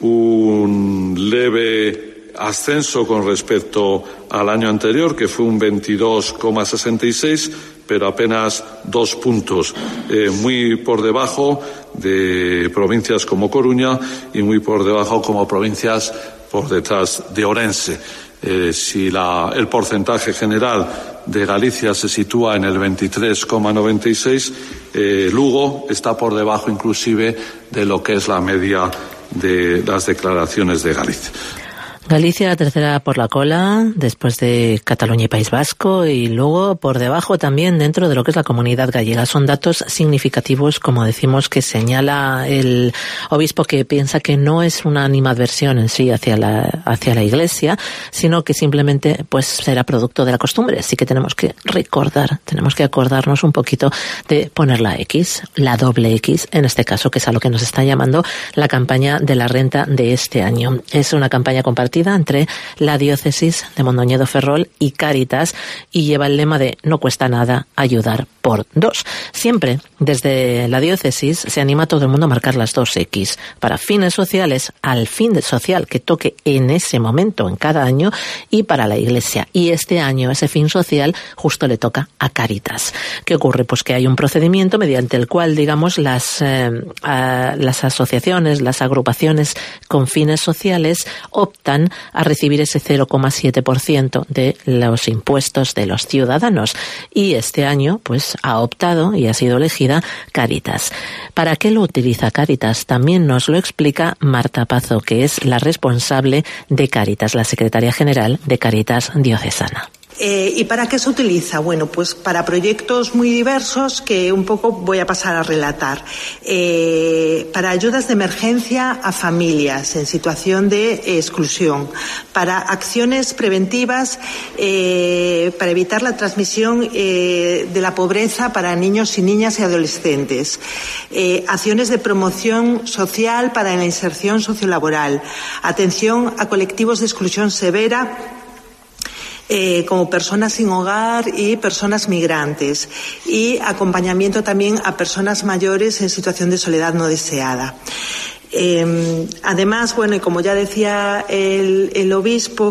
S11: un leve ascenso con respecto al año anterior, que fue un veintidós coma sesenta y seis, pero apenas dos puntos, eh, muy por debajo de provincias como Coruña y muy por debajo como provincias por detrás de Orense. Eh, si la, el porcentaje general de Galicia se sitúa en el veintitrés coma noventa y seis, eh, Lugo está por debajo inclusive de lo que es la media de las declaraciones de Galicia.
S8: Galicia tercera por la cola, después de Cataluña y País Vasco, y luego por debajo también dentro de lo que es la Comunidad Gallega. Son datos significativos, como decimos, que señala el obispo, que piensa que no es una animadversión en sí hacia la, hacia la Iglesia, sino que simplemente pues será producto de la costumbre. Así que tenemos que recordar, tenemos que acordarnos un poquito de poner la X, la doble X, en este caso, que es a lo que nos está llamando la campaña de la renta de este año. Es una campaña compartida entre la diócesis de Mondoñedo Ferrol y Cáritas, y lleva el lema de no cuesta nada ayudar por dos. Siempre desde la diócesis se anima a todo el mundo a marcar las dos X para fines sociales, al fin social que toque en ese momento en cada año, y para la Iglesia. Y este año ese fin social justo le toca a Cáritas. ¿Qué ocurre? Pues que hay un procedimiento mediante el cual, digamos, las, eh, a, las asociaciones, las agrupaciones con fines sociales optan a recibir ese cero coma siete por ciento de los impuestos de los ciudadanos, y este año pues ha optado y ha sido elegida Cáritas. ¿Para qué lo utiliza Cáritas? También nos lo explica Marta Pazo, que es la responsable de Cáritas, la secretaria general de Cáritas Diocesana.
S12: Eh, ¿Y para qué se utiliza? Bueno, pues para proyectos muy diversos que un poco voy a pasar a relatar. Eh, para ayudas de emergencia a familias en situación de eh, exclusión, para acciones preventivas eh, para evitar la transmisión eh, de la pobreza para niños y niñas y adolescentes, eh, acciones de promoción social para la inserción sociolaboral, atención a colectivos de exclusión severa, Eh, como personas sin hogar y personas migrantes, y acompañamiento también a personas mayores en situación de soledad no deseada. Eh, además, bueno, y como ya decía el, el obispo,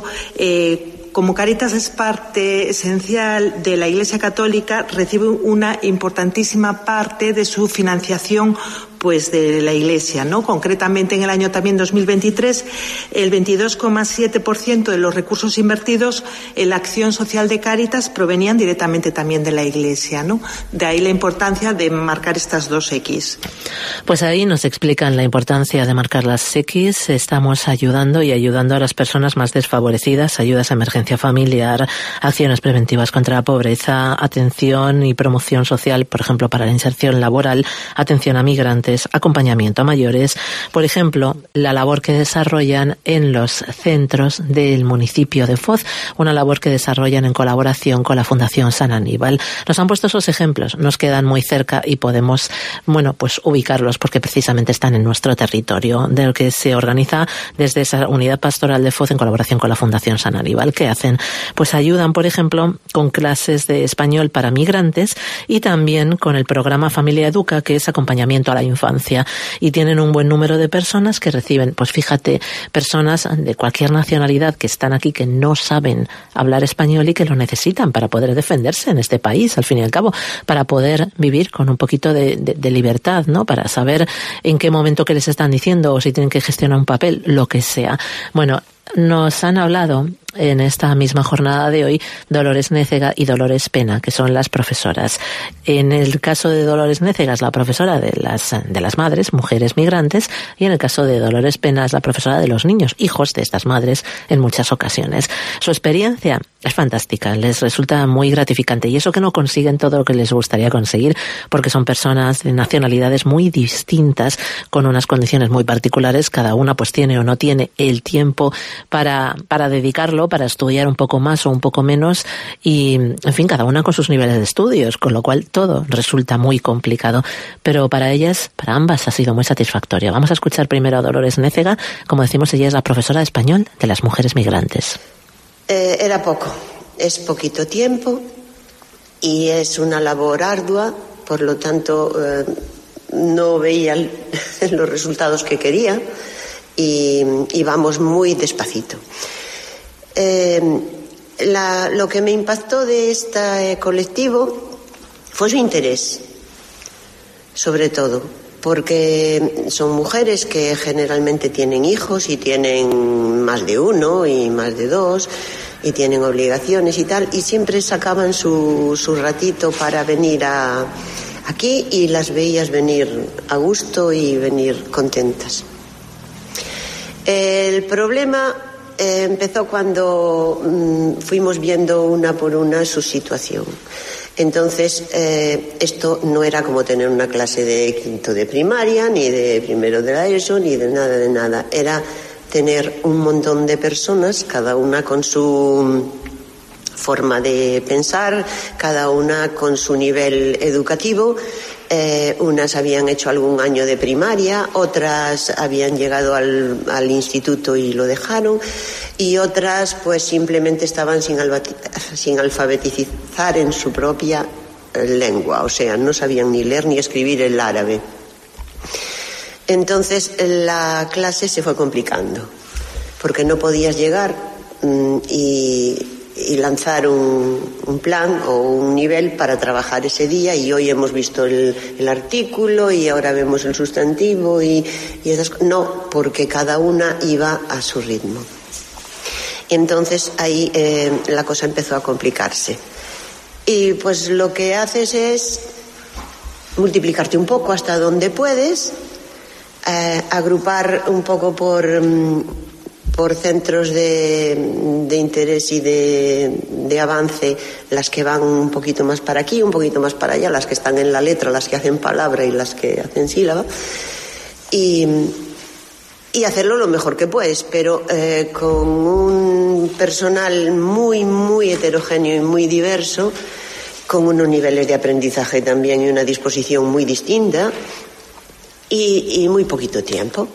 S12: eh, como Cáritas es parte esencial de la Iglesia Católica, recibe una importantísima parte de su financiación pues de la Iglesia, ¿no? Concretamente en el año también dos mil veintitrés, el veintidós coma siete por ciento de los recursos invertidos en la acción social de Cáritas provenían directamente también de la Iglesia, ¿no? De ahí la importancia de marcar estas dos X.
S8: Pues ahí nos explican la importancia de marcar las X. Estamos ayudando y ayudando a las personas más desfavorecidas, ayudas a emergencia familiar, acciones preventivas contra la pobreza, atención y promoción social, por ejemplo, para la inserción laboral, atención a migrantes, acompañamiento a mayores, por ejemplo, la labor que desarrollan en los centros del municipio de Foz, una labor que desarrollan en colaboración con la Fundación San Aníbal. Nos han puesto esos ejemplos, nos quedan muy cerca y podemos, bueno, pues ubicarlos porque precisamente están en nuestro territorio, de lo que se organiza desde esa unidad pastoral de Foz en colaboración con la Fundación San Aníbal. ¿Qué hacen? Pues ayudan, por ejemplo, con clases de español para migrantes y también con el programa Familia Educa, que es acompañamiento a la infancia. Y tienen un buen número de personas que reciben, pues fíjate, personas de cualquier nacionalidad que están aquí, que no saben hablar español y que lo necesitan para poder defenderse en este país, al fin y al cabo, para poder vivir con un poquito de, de, de libertad, ¿no? Para saber en qué momento qué les están diciendo o si tienen que gestionar un papel, lo que sea. Bueno, nos han hablado en esta misma jornada de hoy Dolores Nécega y Dolores Pena, que son las profesoras. En el caso de Dolores Nécega es la profesora de las, de las madres, mujeres migrantes, y en el caso de Dolores Pena es la profesora de los niños, hijos de estas madres en muchas ocasiones. Su experiencia es fantástica, les resulta muy gratificante, y eso que no consiguen todo lo que les gustaría conseguir, porque son personas de nacionalidades muy distintas, con unas condiciones muy particulares, cada una pues tiene o no tiene el tiempo para, para dedicarlo, para estudiar un poco más o un poco menos, y en fin, cada una con sus niveles de estudios, con lo cual todo resulta muy complicado, pero para ellas, para ambas ha sido muy satisfactoria. Vamos a escuchar primero a Dolores Nécega. Como decimos, ella es la profesora de español de las mujeres migrantes.
S13: Eh, era poco, es poquito tiempo y es una labor ardua por lo tanto eh, no veía los resultados que quería y, y vamos muy despacito. Eh, la, lo que me impactó de este colectivo fue su interés, sobre todo, porque son mujeres que generalmente tienen hijos y tienen más de uno y más de dos y tienen obligaciones y tal, y siempre sacaban su, su ratito para venir a, aquí y las veías venir a gusto y venir contentas. El problema eh, empezó cuando mmm, fuimos viendo una por una su situación. Entonces, eh, esto no era como tener una clase de quinto de primaria, ni de primero de la ESO, ni de nada, de nada. Era tener un montón de personas, cada una con su forma de pensar, cada una con su nivel educativo. Eh, unas habían hecho algún año de primaria, otras habían llegado al, al instituto y lo dejaron, y otras pues simplemente estaban sin, sin alfabetizar en su propia lengua, o sea, no sabían ni leer ni escribir el árabe. Entonces la clase se fue complicando, porque no podías llegar mmm, y, y lanzar un, un plan o un nivel para trabajar ese día, y hoy hemos visto el, el artículo y ahora vemos el sustantivo y, y esas cosas. No, porque cada una iba a su ritmo. Entonces ahí eh, la cosa empezó a complicarse. Y pues lo que haces es multiplicarte un poco hasta donde puedes, eh, agrupar un poco por, por centros de, de interés y de, de avance, las que van un poquito más para aquí, un poquito más para allá, las que están en la letra, las que hacen palabra y las que hacen sílaba, y, y hacerlo lo mejor que puedes, pero eh, con un personal muy, muy heterogéneo y muy diverso, con unos niveles de aprendizaje también y una disposición muy distinta, y, y muy poquito tiempo.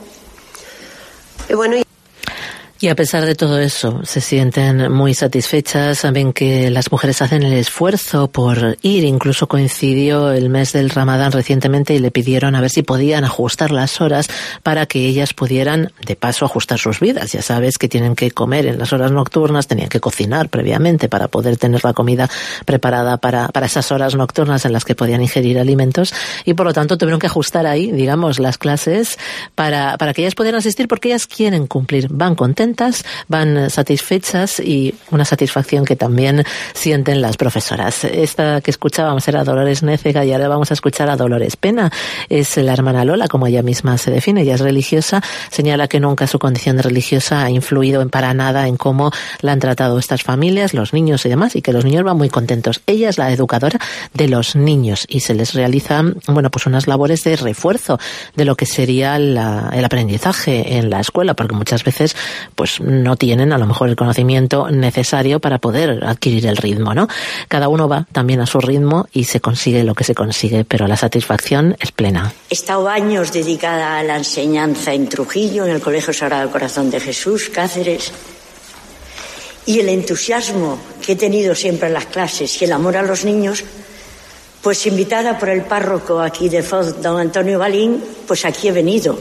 S13: Y bueno, y
S8: Y a pesar de todo eso, se sienten muy satisfechas, saben que las mujeres hacen el esfuerzo por ir. Incluso coincidió el mes del Ramadán recientemente y le pidieron a ver si podían ajustar las horas para que ellas pudieran, de paso, ajustar sus vidas. Ya sabes que tienen que comer en las horas nocturnas, tenían que cocinar previamente para poder tener la comida preparada para, para esas horas nocturnas en las que podían ingerir alimentos, y por lo tanto tuvieron que ajustar ahí, digamos, las clases para, para que ellas pudieran asistir, porque ellas quieren cumplir, van contentas, van satisfechas, y una satisfacción que también sienten las profesoras. Esta que escuchábamos era Dolores Nécega, y ahora vamos a escuchar a Dolores Pena. Es la hermana Lola, como ella misma se define. Ella es religiosa, señala que nunca su condición de religiosa ha influido en para nada en cómo la han tratado estas familias, los niños y demás, y que los niños van muy contentos. Ella es la educadora de los niños y se les realizan, bueno, pues unas labores de refuerzo de lo que sería la, el aprendizaje en la escuela, porque muchas veces pues no tienen a lo mejor el conocimiento necesario para poder adquirir el ritmo, ¿no? Cada uno va también a su ritmo y se consigue lo que se consigue, pero la satisfacción es plena.
S14: He estado años dedicada a la enseñanza en Trujillo, en el Colegio Sagrado Corazón de Jesús, Cáceres, y el entusiasmo que he tenido siempre en las clases y el amor a los niños, pues invitada por el párroco aquí de Foz, don Antonio Balín, pues aquí he venido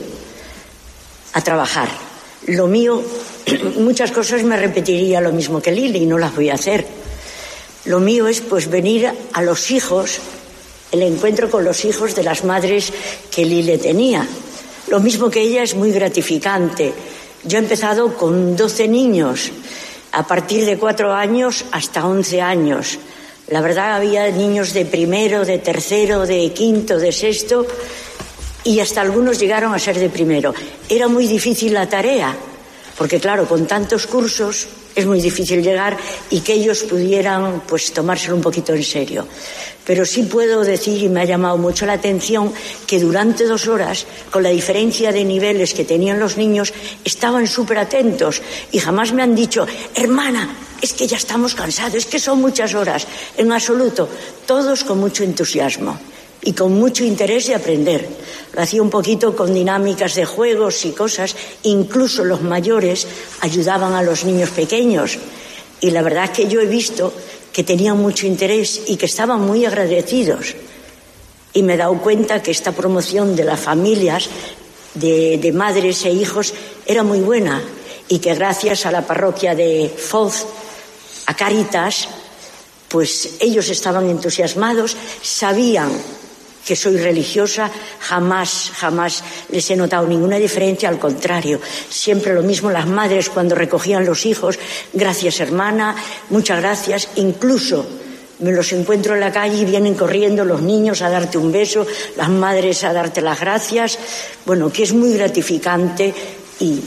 S14: a trabajar. Lo mío, muchas cosas me repetiría lo mismo que Lili y no las voy a hacer. Lo mío es pues venir a los hijos, el encuentro con los hijos de las madres que Lili tenía. Lo mismo que ella es muy gratificante. Yo he empezado con doce niños, a partir de cuatro años hasta once años. La verdad, había niños de primero, de tercero, de quinto, de sexto, y hasta algunos llegaron a ser de primero. Era muy difícil la tarea, porque claro, con tantos cursos es muy difícil llegar y que ellos pudieran pues tomárselo un poquito en serio. Pero sí puedo decir, y me ha llamado mucho la atención, que durante dos horas, con la diferencia de niveles que tenían los niños, estaban súper atentos y jamás me han dicho, hermana, es que ya estamos cansados, es que son muchas horas. En absoluto, todos con mucho entusiasmo y con mucho interés de aprender. Lo hacía un poquito con dinámicas de juegos y cosas, incluso los mayores ayudaban a los niños pequeños. Y la verdad es que yo he visto que tenían mucho interés y que estaban muy agradecidos. y me he dado cuenta que esta promoción de las familias, de, de madres e hijos, era muy buena y que gracias a la parroquia de Foz, a Cáritas, pues ellos estaban entusiasmados, sabían que soy religiosa, jamás, jamás les he notado ninguna diferencia, al contrario, siempre lo mismo las madres cuando recogían los hijos, gracias hermana, muchas gracias, incluso me los encuentro en la calle y vienen corriendo los niños a darte un beso, las madres a darte las gracias, bueno, que es muy gratificante y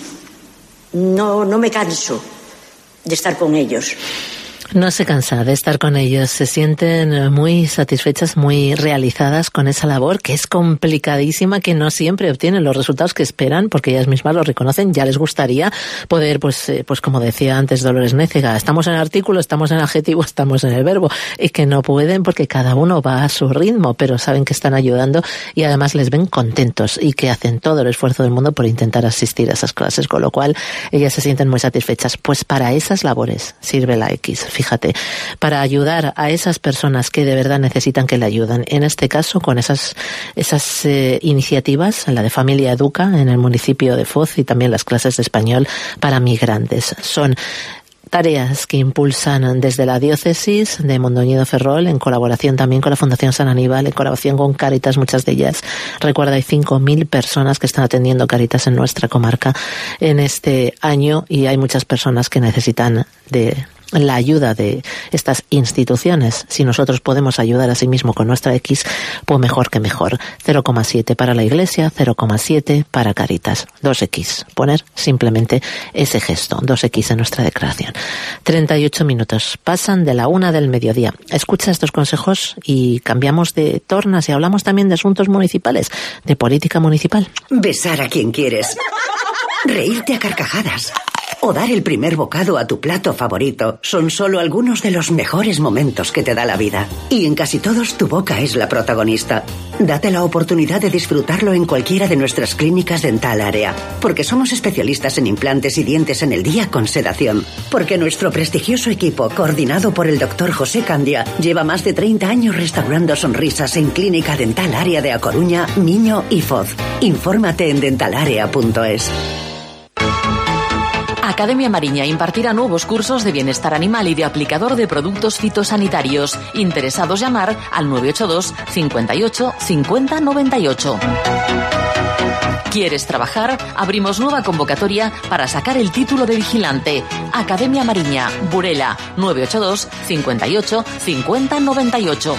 S14: no, no me canso de estar con ellos.
S8: No se cansa de estar con ellos, se sienten muy satisfechas, muy realizadas con esa labor que es complicadísima, que no siempre obtienen los resultados que esperan, porque ellas mismas lo reconocen. Ya les gustaría poder, pues, eh, pues como decía antes Dolores Nécega, estamos en el artículo, estamos en el adjetivo, estamos en el verbo, y que no pueden porque cada uno va a su ritmo, pero saben que están ayudando y además les ven contentos y que hacen todo el esfuerzo del mundo por intentar asistir a esas clases, con lo cual ellas se sienten muy satisfechas. Pues para esas labores sirve la X. Fíjate, para ayudar a esas personas que de verdad necesitan que le ayuden. En este caso, con esas esas eh, iniciativas, la de Familia Educa en el municipio de Foz y también las clases de español para migrantes. Son tareas que impulsan desde la diócesis de Mondoñedo Ferrol, en colaboración también con la Fundación San Aníbal, en colaboración con Cáritas, muchas de ellas. Recuerda, hay cinco mil personas que están atendiendo Cáritas en nuestra comarca en este año y hay muchas personas que necesitan de la ayuda de estas instituciones. Si nosotros podemos ayudar a sí mismo con nuestra X, pues mejor que mejor. cero coma siete para la Iglesia, cero coma siete para Cáritas. dos X. Poner simplemente ese gesto. dos X en nuestra declaración. treinta y ocho minutos. Pasan de la una del mediodía. Escucha estos consejos y cambiamos de tornas y hablamos también de asuntos municipales, de política municipal.
S15: Besar a quien quieres. Reírte a carcajadas. O dar el primer bocado a tu plato favorito son solo algunos de los mejores momentos que te da la vida. Y en casi todos tu boca es la protagonista. Date la oportunidad de disfrutarlo en cualquiera de nuestras clínicas Dental Área. Porque somos especialistas en implantes y dientes en el día con sedación. Porque nuestro prestigioso equipo, coordinado por el doctor José Candia, lleva más de treinta años restaurando sonrisas en Clínica Dental Área de A Coruña, Miño y Foz. Infórmate en dentalarea punto es.
S16: Academia Mariña impartirá nuevos cursos de bienestar animal y de aplicador de productos fitosanitarios. Interesados llamar al nueve ocho dos, cincuenta y ocho, cincuenta noventa y ocho. ¿Quieres trabajar? Abrimos nueva convocatoria para sacar el título de vigilante. Academia Mariña, Burela, nueve ocho dos, cincuenta y ocho, cincuenta noventa y ocho.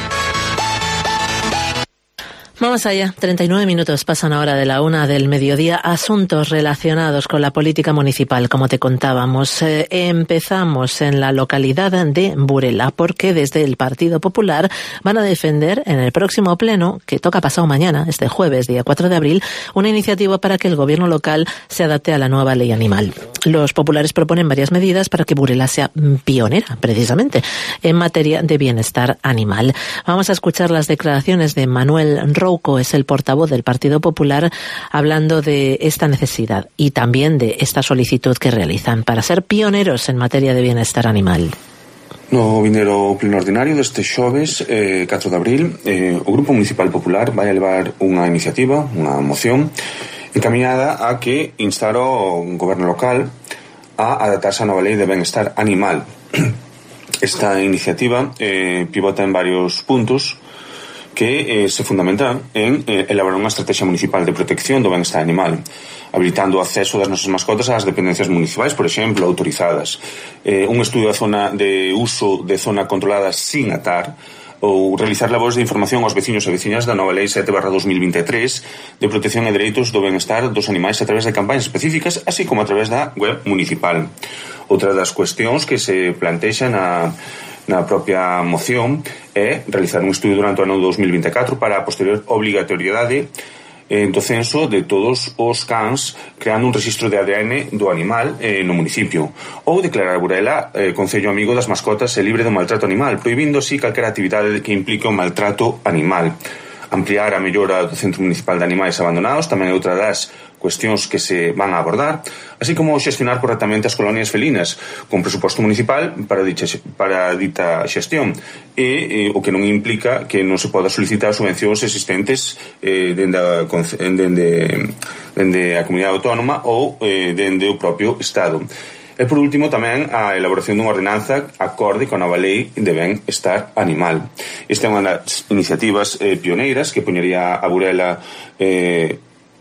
S8: Vamos allá, treinta y nueve minutos pasan ahora de la una del mediodía. Asuntos relacionados con la política municipal, como te contábamos. Eh, empezamos en la localidad de Burela, porque desde el Partido Popular van a defender en el próximo pleno, que toca pasado mañana, este jueves, día cuatro de abril, una iniciativa para que el gobierno local se adapte a la nueva ley animal. Los populares proponen varias medidas para que Burela sea pionera, precisamente, en materia de bienestar animal. Vamos a escuchar las declaraciones de Manuel Rouco, es el portavoz del Partido Popular, hablando de esta necesidad y también de esta solicitud que realizan para ser pioneros en materia de bienestar animal.
S17: No vindeiro pleno ordinario deste xoves eh, catro de abril, eh, o Grupo Municipal Popular vai a levar unha iniciativa, unha moción encaminada a que instar o goberno local a adaptarse á nova lei de benestar animal. Esta iniciativa eh, pivota en varios puntos que eh, se fundamentan en eh, elaborar unha estrategia municipal de protección do benestar animal, habilitando o acceso das nosas mascotas ás dependencias municipais, por exemplo, autorizadas, eh, un estudio da zona de uso de zona controlada sin atar, ou realizar labores de información aos veciños e veciñas da nova lei sete barra dos mil vinte e tres de protección e dereitos do benestar dos animais a través de campañas específicas, así como a través da web municipal. Outra das cuestións que se plantexan na na propia moción é realizar un estudio durante o ano dos mil vinte e catro para a posterior obrigatoriedade eh, do censo de todos os cans, creando un registro de A D N do animal eh, no municipio, ou declarar Burela eh, concello amigo das mascotas e libre do maltrato animal, prohibindo así calquera actividade que implique o maltrato animal. Ampliar a mellora do Centro Municipal de Animais Abandonados tamén é outra das cuestións que se van a abordar, así como xestionar correctamente as colonias felinas con presuposto municipal para dicha, para dita xestión e, e o que non implica que non se poda solicitar subvencións existentes eh, dende, a, dende, dende a comunidade autónoma ou eh, dende o propio Estado. E por último tamén a elaboración dunha ordenanza acorde con a nova lei de ben-estar animal. Esta é unha das iniciativas eh, pioneiras que poñería a Burela eh,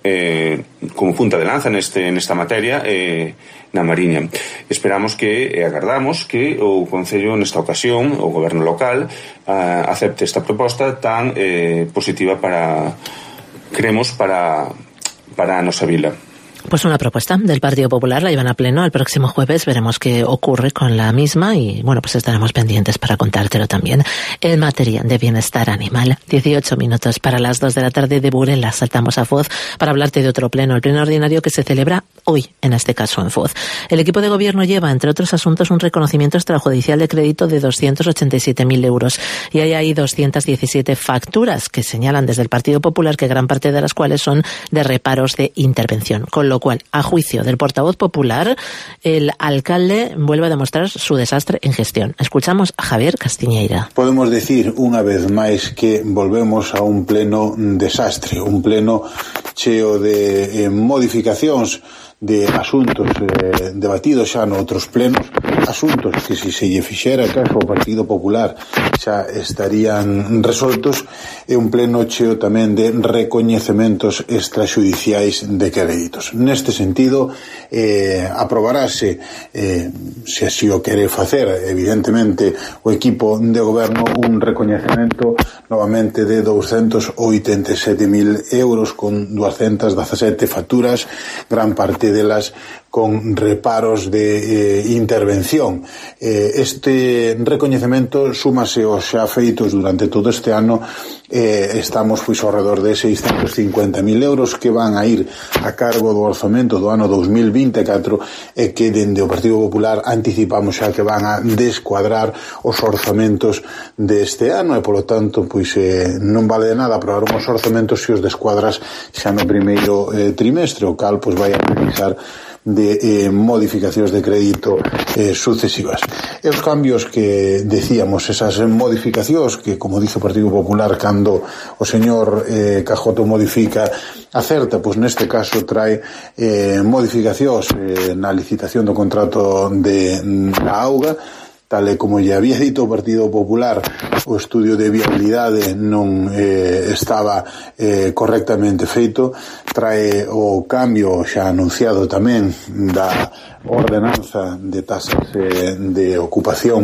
S17: eh, como punta de lanza neste, nesta materia eh, na Mariña. Esperamos que e agardamos que o Concello nesta ocasión, o Goberno local, eh, acepte esta proposta tan eh, positiva para, creemos, para, para a nosa vila.
S8: Pues una propuesta del Partido Popular, la llevan a pleno el próximo jueves, veremos qué ocurre con la misma y bueno, pues estaremos pendientes para contártelo también. En materia de bienestar animal, dieciocho minutos para las dos de la tarde de Burela, saltamos a Foz para hablarte de otro pleno, el pleno ordinario que se celebra hoy, en este caso en Foz. El equipo de gobierno lleva, entre otros asuntos, un reconocimiento extrajudicial de crédito de doscientos ochenta y siete mil euros y hay ahí doscientas diecisiete facturas que señalan desde el Partido Popular que gran parte de las cuales son de reparos de intervención, con lo cual, a juicio del portavoz popular, el alcalde vuelve a demostrar su desastre en gestión. Escuchamos a Javier Castiñeira.
S18: Podemos decir unha vez máis que volvemos a un pleno desastre, un pleno cheo de eh, modificacións de asuntos eh, debatidos xa noutros plenos, asuntos que se se lle fixera caso ao Partido Popular xa estarían resoltos, e un pleno cheo tamén de recoñecementos extrajudiciais de créditos. Neste sentido, eh, aprobarase, eh, se así o quere facer, evidentemente, o equipo de goberno, un recoñecemento novamente de doscientos oitenta e sete mil euros con doscientas dezasete facturas, gran parte delas con reparos de eh, intervención. Eh, este recoñecemento súmase aos xa feitos durante todo este ano, eh, estamos pois ao redor de seiscentos cincuenta mil euros que van a ir a cargo do orzamento do ano dos mil vinte e catro e que dende o Partido Popular anticipamos xa que van a descuadrar os orzamentos deste ano e polo tanto pois eh, non vale de nada aprobar uns orzamentos se os descuadras xa no primeiro eh, trimestre, o cal pois vai a precisar de eh, modificacións de crédito eh, sucesivas. E os cambios que decíamos, esas modificacións que, como dice o Partido Popular, cando o señor eh, Cajoto modifica, acerta, pois neste caso trae eh, modificacións eh, na licitación do contrato de na auga, tal e como lle había dito o Partido Popular, o estudio de viabilidade non eh, estaba eh, correctamente feito, trae o cambio xa anunciado tamén da ordenanza de tasas eh, de ocupación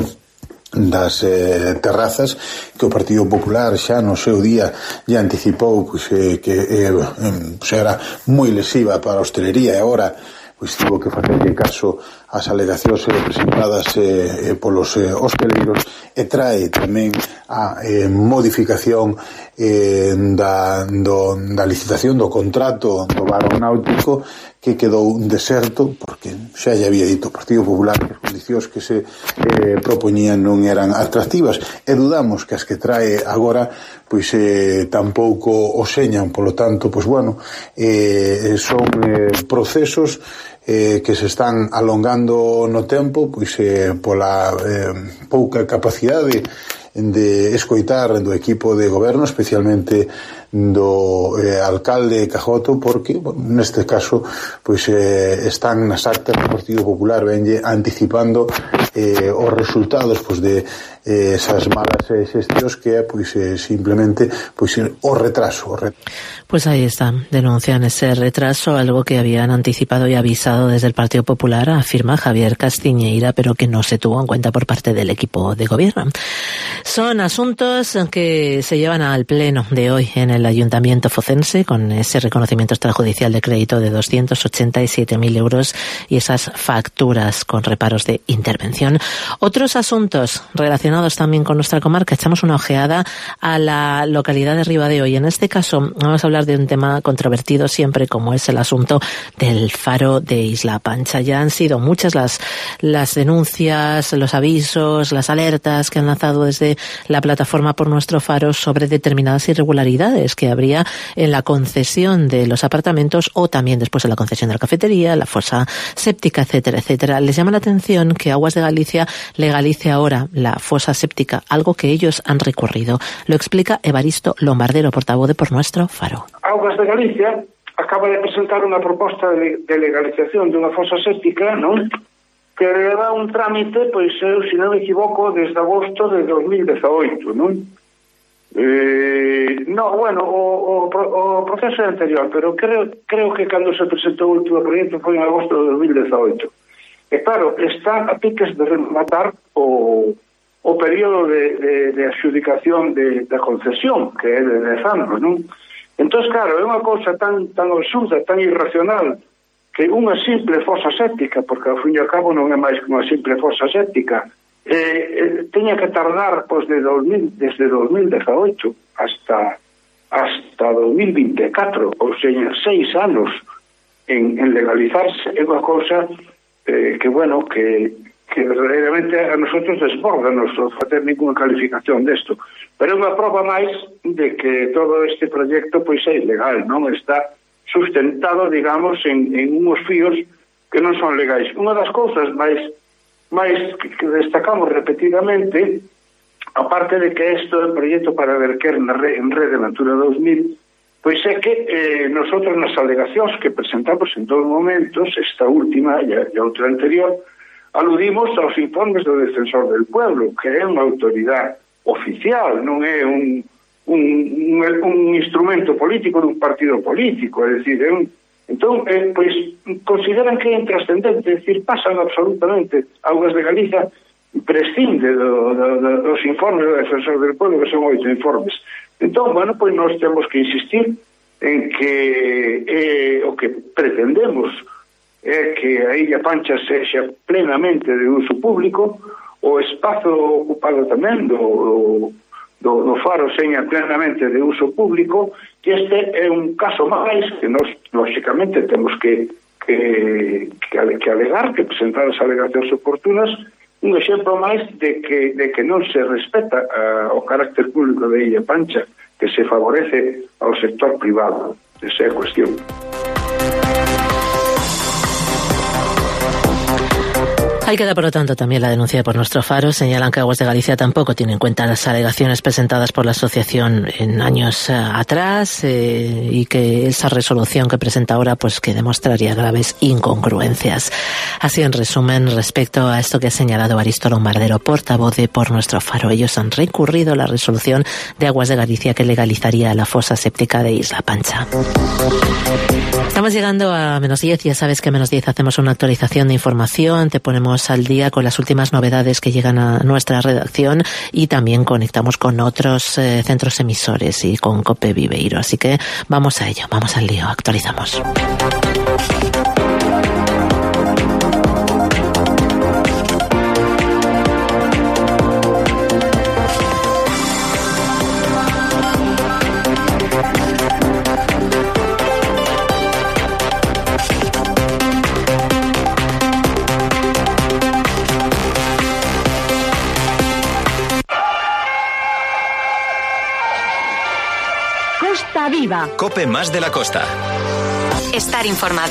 S18: das eh, terrazas, que o Partido Popular xa no seu día ya anticipou pois, eh, que eh, eh, era moi lesiva para a hostelería e agora pois tivo que facerlle caso ás alegacións presentadas eh, polos eh, hosteleiros e trae tamén a eh, modificación eh, da, do, da licitación do contrato do bar náutico que quedou deserto porque xa lle había dito o Partido Popular que as condicións que se eh, propoñían non eran atractivas e dudamos que as que trae agora pois eh, tampouco o señan, polo tanto, pois bueno, eh, son eh, procesos eh, que se están alongando no tempo pois eh, pola eh, pouca capacidade de escoitar do equipo de goberno, especialmente do eh, alcalde Cajoto, porque bueno, neste caso pois eh, están nas actas do Partido Popular venlle anticipando eh, os resultados pois de eh, esas malas eh, xestións que é pois eh, simplemente pois o retraso, o retraso.
S8: Pues ahí está, denuncian ese retraso, algo que habían anticipado y avisado desde el Partido Popular, afirma Javier Castiñeira, pero que no se tuvo en cuenta por parte del equipo de gobierno. Son asuntos que se llevan al pleno de hoy en el Ayuntamiento focense, con ese reconocimiento extrajudicial de crédito de doscientos ochenta y siete mil euros y esas facturas con reparos de intervención. Otros asuntos relacionados relacionados también con nuestra comarca, echamos una ojeada a la localidad de Ribadeo y en este caso vamos a hablar de un tema controvertido siempre, como es el asunto del faro de Isla Pancha. Ya han sido muchas las, las denuncias, los avisos, las alertas que han lanzado desde la plataforma Por Nuestro Faro sobre determinadas irregularidades que habría en la concesión de los apartamentos o también después en la concesión de la cafetería, la fosa séptica, etcétera, etcétera. Les llama la atención que Aguas de Galicia legalice ahora la fosa séptica, algo que ellos han recurrido. Lo explica Evaristo Lombardero, portavoz de Por Nuestro Faro.
S19: Aguas de Galicia acaba de presentar unha proposta de, de legalización dunha fosa séptica, non? Que leva un trámite, pois eu, se non me equivoco, desde agosto de dos mil dezaoito, non? Eh, no, bueno, o, o, o proceso é anterior, pero creo, creo que cando se presentou o último proyecto foi en agosto de dos mil dezaoito. E claro, está a piques de rematar o, o período de, de, de adjudicación de, da concesión, que é de dez anos, non? Entón, claro, é unha cousa tan, tan absurda, tan irracional, que unha simple fosa séptica, porque ao fin e ao cabo non é máis que unha simple fosa séptica, eh, eh, teña que tardar pois, de dos mil, desde dos mil dezaoito hasta hasta dos mil vinte e catro, ou seja, seis anos en, en legalizarse. É unha cousa eh, que, bueno, que, que realmente a nosotros desborda non facer ninguna calificación desto, pero é unha prova máis de que todo este proxecto pois é ilegal, non está sustentado, digamos, en, en unos fíos que non son legais. Unha das cousas máis máis que destacamos repetidamente, aparte de que isto é un proxecto para verter na re, en Rede Natura dos mil, pois é que eh, nosotros nas alegacións que presentamos en dos momentos, esta última e a, e a outra anterior, aludimos aos informes do Defensor del Pueblo, que é unha autoridade oficial, non é un Un, un, un instrumento político dun partido político, é dicir, é un, entón, eh, pois, consideran que é intrascendente, é dicir, pasan absolutamente. Augas de Galiza prescinde do, do, do, dos informes do Defensor del Pueblo, que son oito informes. Entón, bueno, pois nós temos que insistir en que eh, o que pretendemos é que a Illa Pancha sexa plenamente de uso público, o espazo ocupado tamén do, do Do, do faro seña plenamente de uso público, que este é un caso máis que nós, lógicamente, temos que, que, que, que alegar, que presentar as alegacións oportunas, un exemplo máis de que, de que non se respeta uh, o carácter público de Illa Pancha, que se favorece ao sector privado. Esa é a cuestión.
S8: Ahí queda, por lo tanto, también la denuncia por Nuestro Faro. Señalan que Aguas de Galicia tampoco tiene en cuenta las alegaciones presentadas por la asociación en años eh, atrás eh, y que esa resolución que presenta ahora pues que demostraría graves incongruencias. Así, en resumen, respecto a esto que ha señalado Evaristo Lombardero, portavoz de Por Nuestro Faro, ellos han recurrido a la resolución de Aguas de Galicia que legalizaría la fosa séptica de Isla Pancha. Estamos llegando a menos diez, ya sabes que a menos diez hacemos una actualización de información, te ponemos al día con las últimas novedades que llegan a nuestra redacción y también conectamos con otros eh, centros emisores y con COPE Viveiro. Así que vamos a ello, vamos al lío, actualizamos.
S3: Viva.
S20: COPE más de la costa.
S3: Estar informado.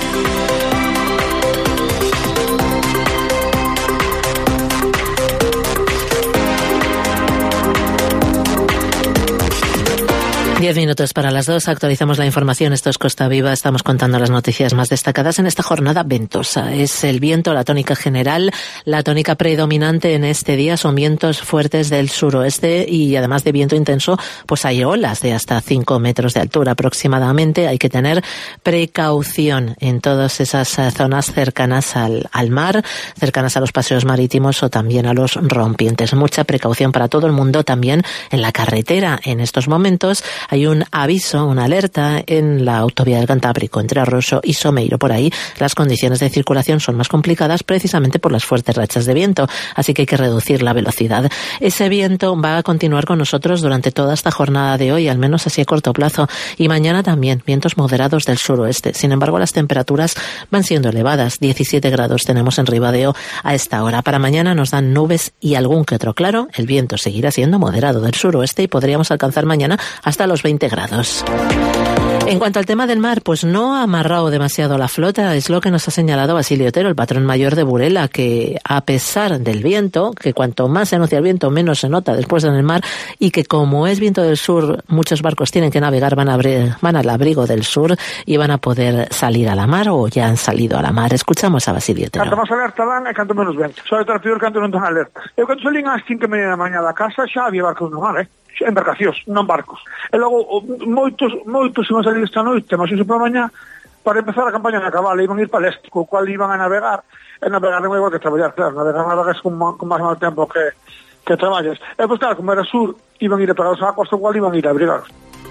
S8: Diez minutos para las dos, actualizamos la información, esto es Costa Viva, estamos contando las noticias más destacadas en esta jornada ventosa. Es el viento, la tónica general, la tónica predominante en este día son vientos fuertes del suroeste y además de viento intenso, pues hay olas de hasta cinco metros de altura aproximadamente. Hay que tener precaución en todas esas zonas cercanas al, al mar, cercanas a los paseos marítimos o también a los rompientes. Mucha precaución para todo el mundo también en la carretera en estos momentos. hay un aviso, una alerta en la autovía del Cantábrico entre Arroso y Someiro. Por ahí las condiciones de circulación son más complicadas precisamente por las fuertes rachas de viento, así que hay que reducir la velocidad. Ese viento va a continuar con nosotros durante toda esta jornada de hoy, al menos así a corto plazo, y mañana también, vientos moderados del suroeste. Sin embargo, las temperaturas van siendo elevadas. diecisiete grados tenemos en Ribadeo a esta hora. Para mañana nos dan nubes y algún que otro claro. El viento seguirá siendo moderado del suroeste y podríamos alcanzar mañana hasta los veinte grados. En cuanto al tema del mar, pues no ha amarrado demasiado la flota, es lo que nos ha señalado Basilio Otero, el patrón mayor de Burela, que a pesar del viento, que cuanto más se anuncia el viento, menos se nota después en el mar, y que como es viento del sur, muchos barcos tienen que navegar, van, a abrir, van al abrigo del sur y van a poder salir a la mar o ya han salido a la mar. Escuchamos a Basilio Otero.
S10: Canto máis alerta dan e canto menos vento. Sobre todo peor canto non están alertas. Eu cando salín ás cinco e media da mañá da casa xa había barcos no mar, eh? Embarcacións, non barcos. E logo moitos moitos iban a salir esta noite, mas iso para mañá para empezar a campaña na cabala, iban a ir para el este, co cual iban a navegar, e navegar non é igual que traballar, claro, navegar navegas con, con máis mal tempo que, que traballas. E pois claro, como era sur, iban a ir a pegar os aguas, co cual iban a ir a abrigaros.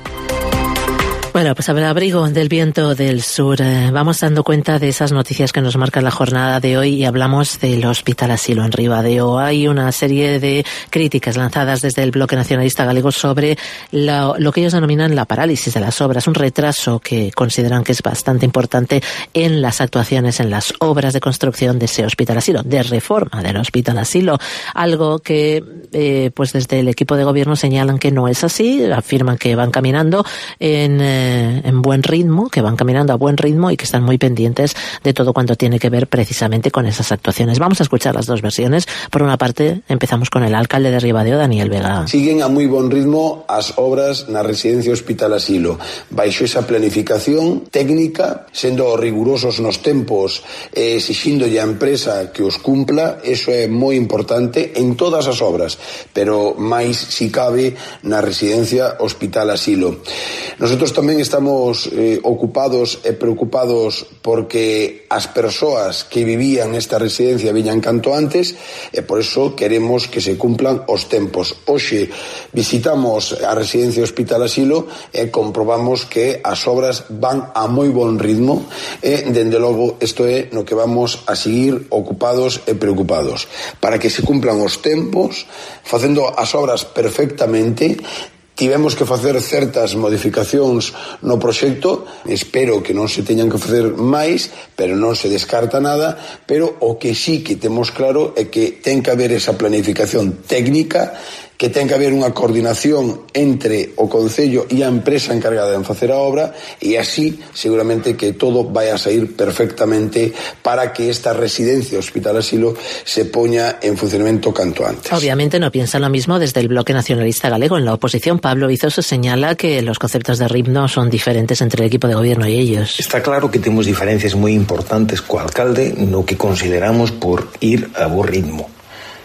S8: Bueno, pues al abrigo del viento del sur, eh, vamos dando cuenta de esas noticias que nos marcan la jornada de hoy y hablamos del Hospital Asilo en Ribadeo. Hay una serie de críticas lanzadas desde el Bloque Nacionalista Galego sobre lo, lo que ellos denominan la parálisis de las obras, un retraso que consideran que es bastante importante en las actuaciones, en las obras de construcción de ese Hospital Asilo, de reforma del Hospital Asilo, algo que eh, pues desde el equipo de gobierno señalan que no es así, afirman que van caminando en... Eh, en buen ritmo, que van caminando a buen ritmo y que están muy pendientes de todo cuanto tiene que ver precisamente con esas actuaciones. Vamos a escuchar las dos versiones. Por una parte, empezamos con el alcalde de Ribadeo, Daniel Vega.
S20: Siguen a moi bon ritmo as obras na residencia Hospital Asilo, baixo esa planificación técnica, sendo rigurosos nos tempos e exixindo a empresa que os cumpla. Eso é moi importante en todas as obras, pero máis si cabe na residencia Hospital Asilo. Nosotros tamén estamos eh, ocupados e preocupados porque as persoas que vivían nesta residencia viñan canto antes e por eso queremos que se cumplan os tempos. Hoxe visitamos a residencia Hospital Asilo e comprobamos que as obras van a moi bon ritmo e, dende logo, isto é no que vamos a seguir ocupados e preocupados para que se cumplan os tempos, facendo as obras perfectamente. Tivemos que facer certas modificacións no proxecto, espero que non se teñan que facer máis, pero non se descarta nada, pero o que sí que temos claro é que ten que haber esa planificación técnica, que ten que haber unha coordinación entre o Concello e a empresa encargada de facer a obra e así seguramente que todo vai a sair perfectamente para que esta residencia Hospital Asilo se poña en funcionamento canto antes.
S8: Obviamente no piensa lo mismo desde el Bloque Nacionalista Galego. En la oposición, Pablo Vizoso señala que los conceptos de ritmo son diferentes entre el equipo de gobierno y ellos.
S21: Está claro que temos diferencias moi importantes co alcalde no que consideramos por ir a bo ritmo.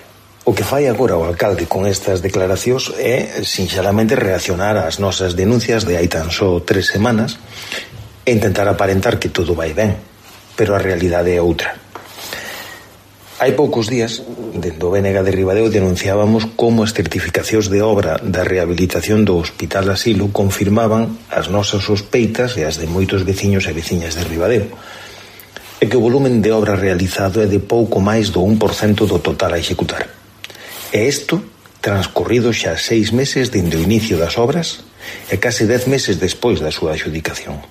S21: O que fai agora o alcalde con estas declaracións é sinxelamente reaccionar ás nosas denuncias de hai tan só tres semanas e intentar aparentar que todo vai ben, pero a realidade é outra. Hai poucos días, dende o B N G de Ribadeo, denunciábamos como as certificacións de obra da rehabilitación do Hospital Asilo confirmaban as nosas sospeitas e as de moitos veciños e veciñas de Ribadeo, e que o volumen de obra realizado é de pouco máis do un por cento do total a executar. E isto transcorrido xa seis meses dende o inicio das obras e case dez meses despois da súa adxudicación.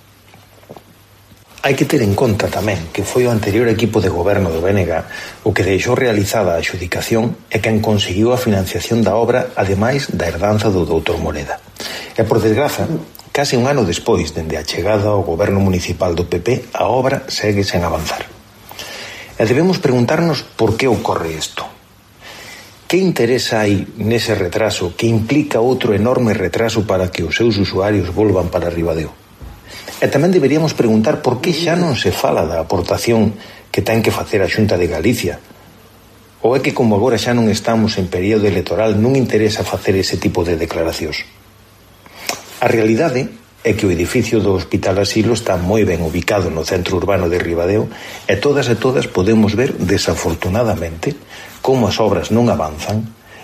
S21: Hai que ter en conta tamén que foi o anterior equipo de goberno do B N G o que deixou realizada a adxudicación e quen conseguiu a financiación da obra, ademais da herdanza do doutor Moreda. E por desgraza, case un ano despois dende a chegada ao goberno municipal do P P, a obra segue sen avanzar. E debemos preguntarnos por que ocorre isto. Que interesa hai nese retraso que implica outro enorme retraso para que os seus usuarios volvan para Ribadeo? E tamén deberíamos preguntar por que xa non se fala da aportación que ten que facer a Xunta de Galicia. Ou é que como agora xa non estamos en período electoral non interesa facer ese tipo de declaracións? A realidade é que o edificio do Hospital Asilo está moi ben ubicado no centro urbano de Ribadeo e todas e todas podemos ver, desafortunadamente, como as obras non avanzan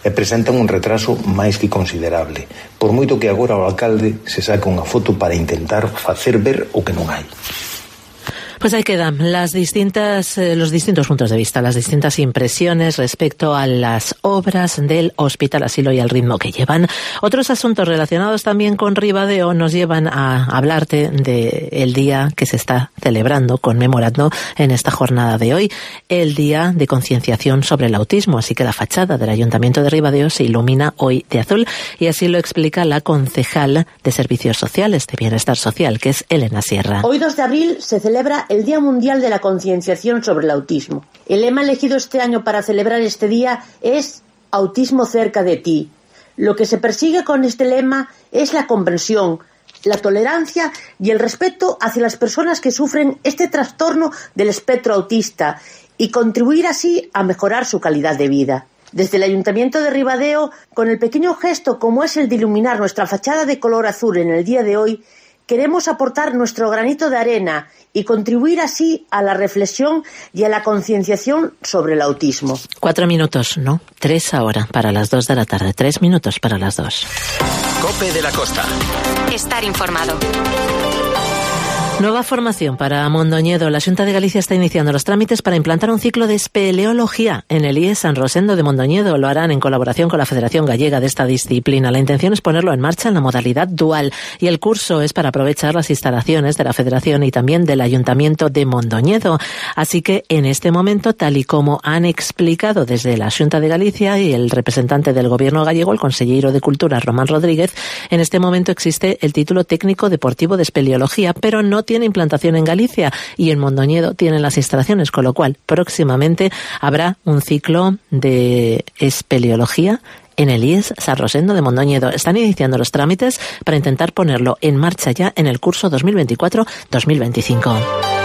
S21: e presentan un retraso máis que considerable, por moito que agora o alcalde se saque unha foto para intentar facer ver o que non hai.
S8: Pues ahí quedan las distintas, eh, los distintos puntos de vista, las distintas impresiones respecto a las obras del Hospital Asilo y al ritmo que llevan. Otros asuntos relacionados también con Ribadeo nos llevan a hablarte del día que se está celebrando, conmemorando en esta jornada de hoy, el Día de Concienciación sobre el Autismo. Así que la fachada del Ayuntamiento de Ribadeo se ilumina hoy de azul, y así lo explica la concejal de Servicios Sociales de Bienestar Social, que es Elena Sierra.
S5: Hoy dos de abril se celebra el Día Mundial de la Concienciación sobre el Autismo. El lema elegido este año para celebrar este día es Autismo cerca de ti. Lo que se persigue con este lema es la comprensión, la tolerancia y el respeto hacia las personas que sufren este trastorno del espectro autista, y contribuir así a mejorar su calidad de vida. Desde el Ayuntamiento de Ribadeo, con el pequeño gesto como es el de iluminar nuestra fachada de color azul en el día de hoy, queremos aportar nuestro granito de arena y contribuir así a la reflexión y a la concienciación sobre el autismo.
S8: Cuatro minutos, no, tres ahora, para las dos de la tarde. Tres minutos para las dos.
S3: COPE de la Costa. Estar informado.
S8: Nueva formación para Mondoñedo. La Xunta de Galicia está iniciando los trámites para implantar un ciclo de espeleología en el I E S San Rosendo de Mondoñedo. Lo harán en colaboración con la Federación Gallega de esta disciplina. La intención es ponerlo en marcha en la modalidad dual, y el curso es para aprovechar las instalaciones de la Federación y también del Ayuntamiento de Mondoñedo. Así que en este momento, tal y como han explicado desde la Xunta de Galicia y el representante del Gobierno gallego, el consellero de Cultura, Román Rodríguez, en este momento existe el título técnico deportivo de espeleología, pero no tiene implantación en Galicia, y en Mondoñedo tienen las instalaciones, con lo cual próximamente habrá un ciclo de espeleología en el I E S San Rosendo de Mondoñedo. Están iniciando los trámites para intentar ponerlo en marcha ya en el curso dos mil veinticuatro dos mil veinticinco.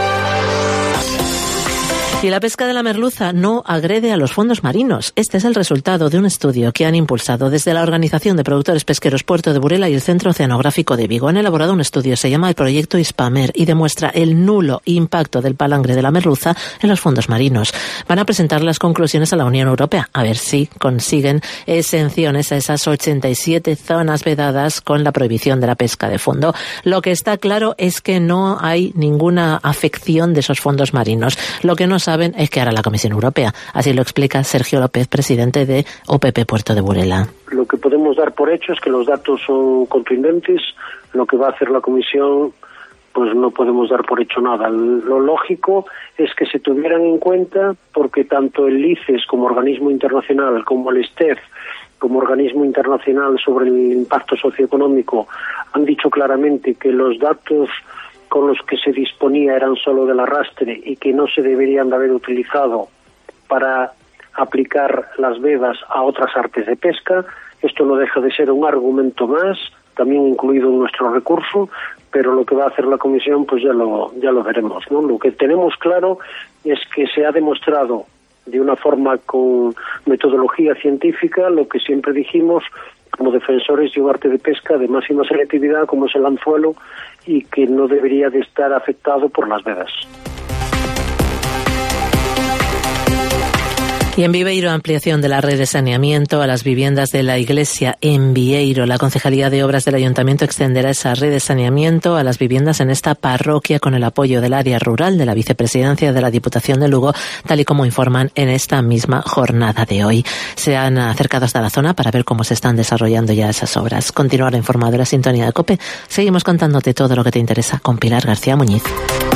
S8: Y la pesca de la merluza no agrede a los fondos marinos. Este es el resultado de un estudio que han impulsado desde la Organización de Productores Pesqueros Puerto de Burela y el Centro Oceanográfico de Vigo. Han elaborado un estudio, se llama el proyecto ISPAMER, y demuestra el nulo impacto del palangre de la merluza en los fondos marinos. Van a presentar las conclusiones a la Unión Europea, a ver si consiguen exenciones a esas ochenta y siete zonas vedadas con la prohibición de la pesca de fondo. Lo que está claro es que no hay ninguna afección de esos fondos marinos. Lo que no saben es que hará la Comisión Europea. Así lo explica Sergio López, presidente de O P P Puerto de Burela.
S22: Lo que podemos dar por hecho es que los datos son contundentes. Lo que va a hacer la Comisión, pues no podemos dar por hecho nada. Lo lógico es que se tuvieran en cuenta, porque tanto el I C E S como organismo internacional, como el S T E F, como organismo internacional sobre el impacto socioeconómico, han dicho claramente que los datos con los que se disponía eran solo del arrastre y que no se deberían de haber utilizado para aplicar las vedas a otras artes de pesca. Esto no deja de ser un argumento más, también incluido en nuestro recurso, pero lo que va a hacer la Comisión pues ya lo, ya lo veremos, ¿no? Lo que tenemos claro es que se ha demostrado de una forma con metodología científica lo que siempre dijimos como defensores de un arte de pesca de máxima selectividad como es el anzuelo, y que no debería de estar afectado por las vedas.
S8: Y en Viveiro, ampliación de la red de saneamiento a las viviendas de la iglesia en Vieiro. La Concejalía de Obras del Ayuntamiento extenderá esa red de saneamiento a las viviendas en esta parroquia con el apoyo del área rural de la Vicepresidencia de la Diputación de Lugo, tal y como informan en esta misma jornada de hoy. Se han acercado hasta la zona para ver cómo se están desarrollando ya esas obras. Continuar informado en la sintonía de COPE. Seguimos contándote todo lo que te interesa con Pilar García Muñiz.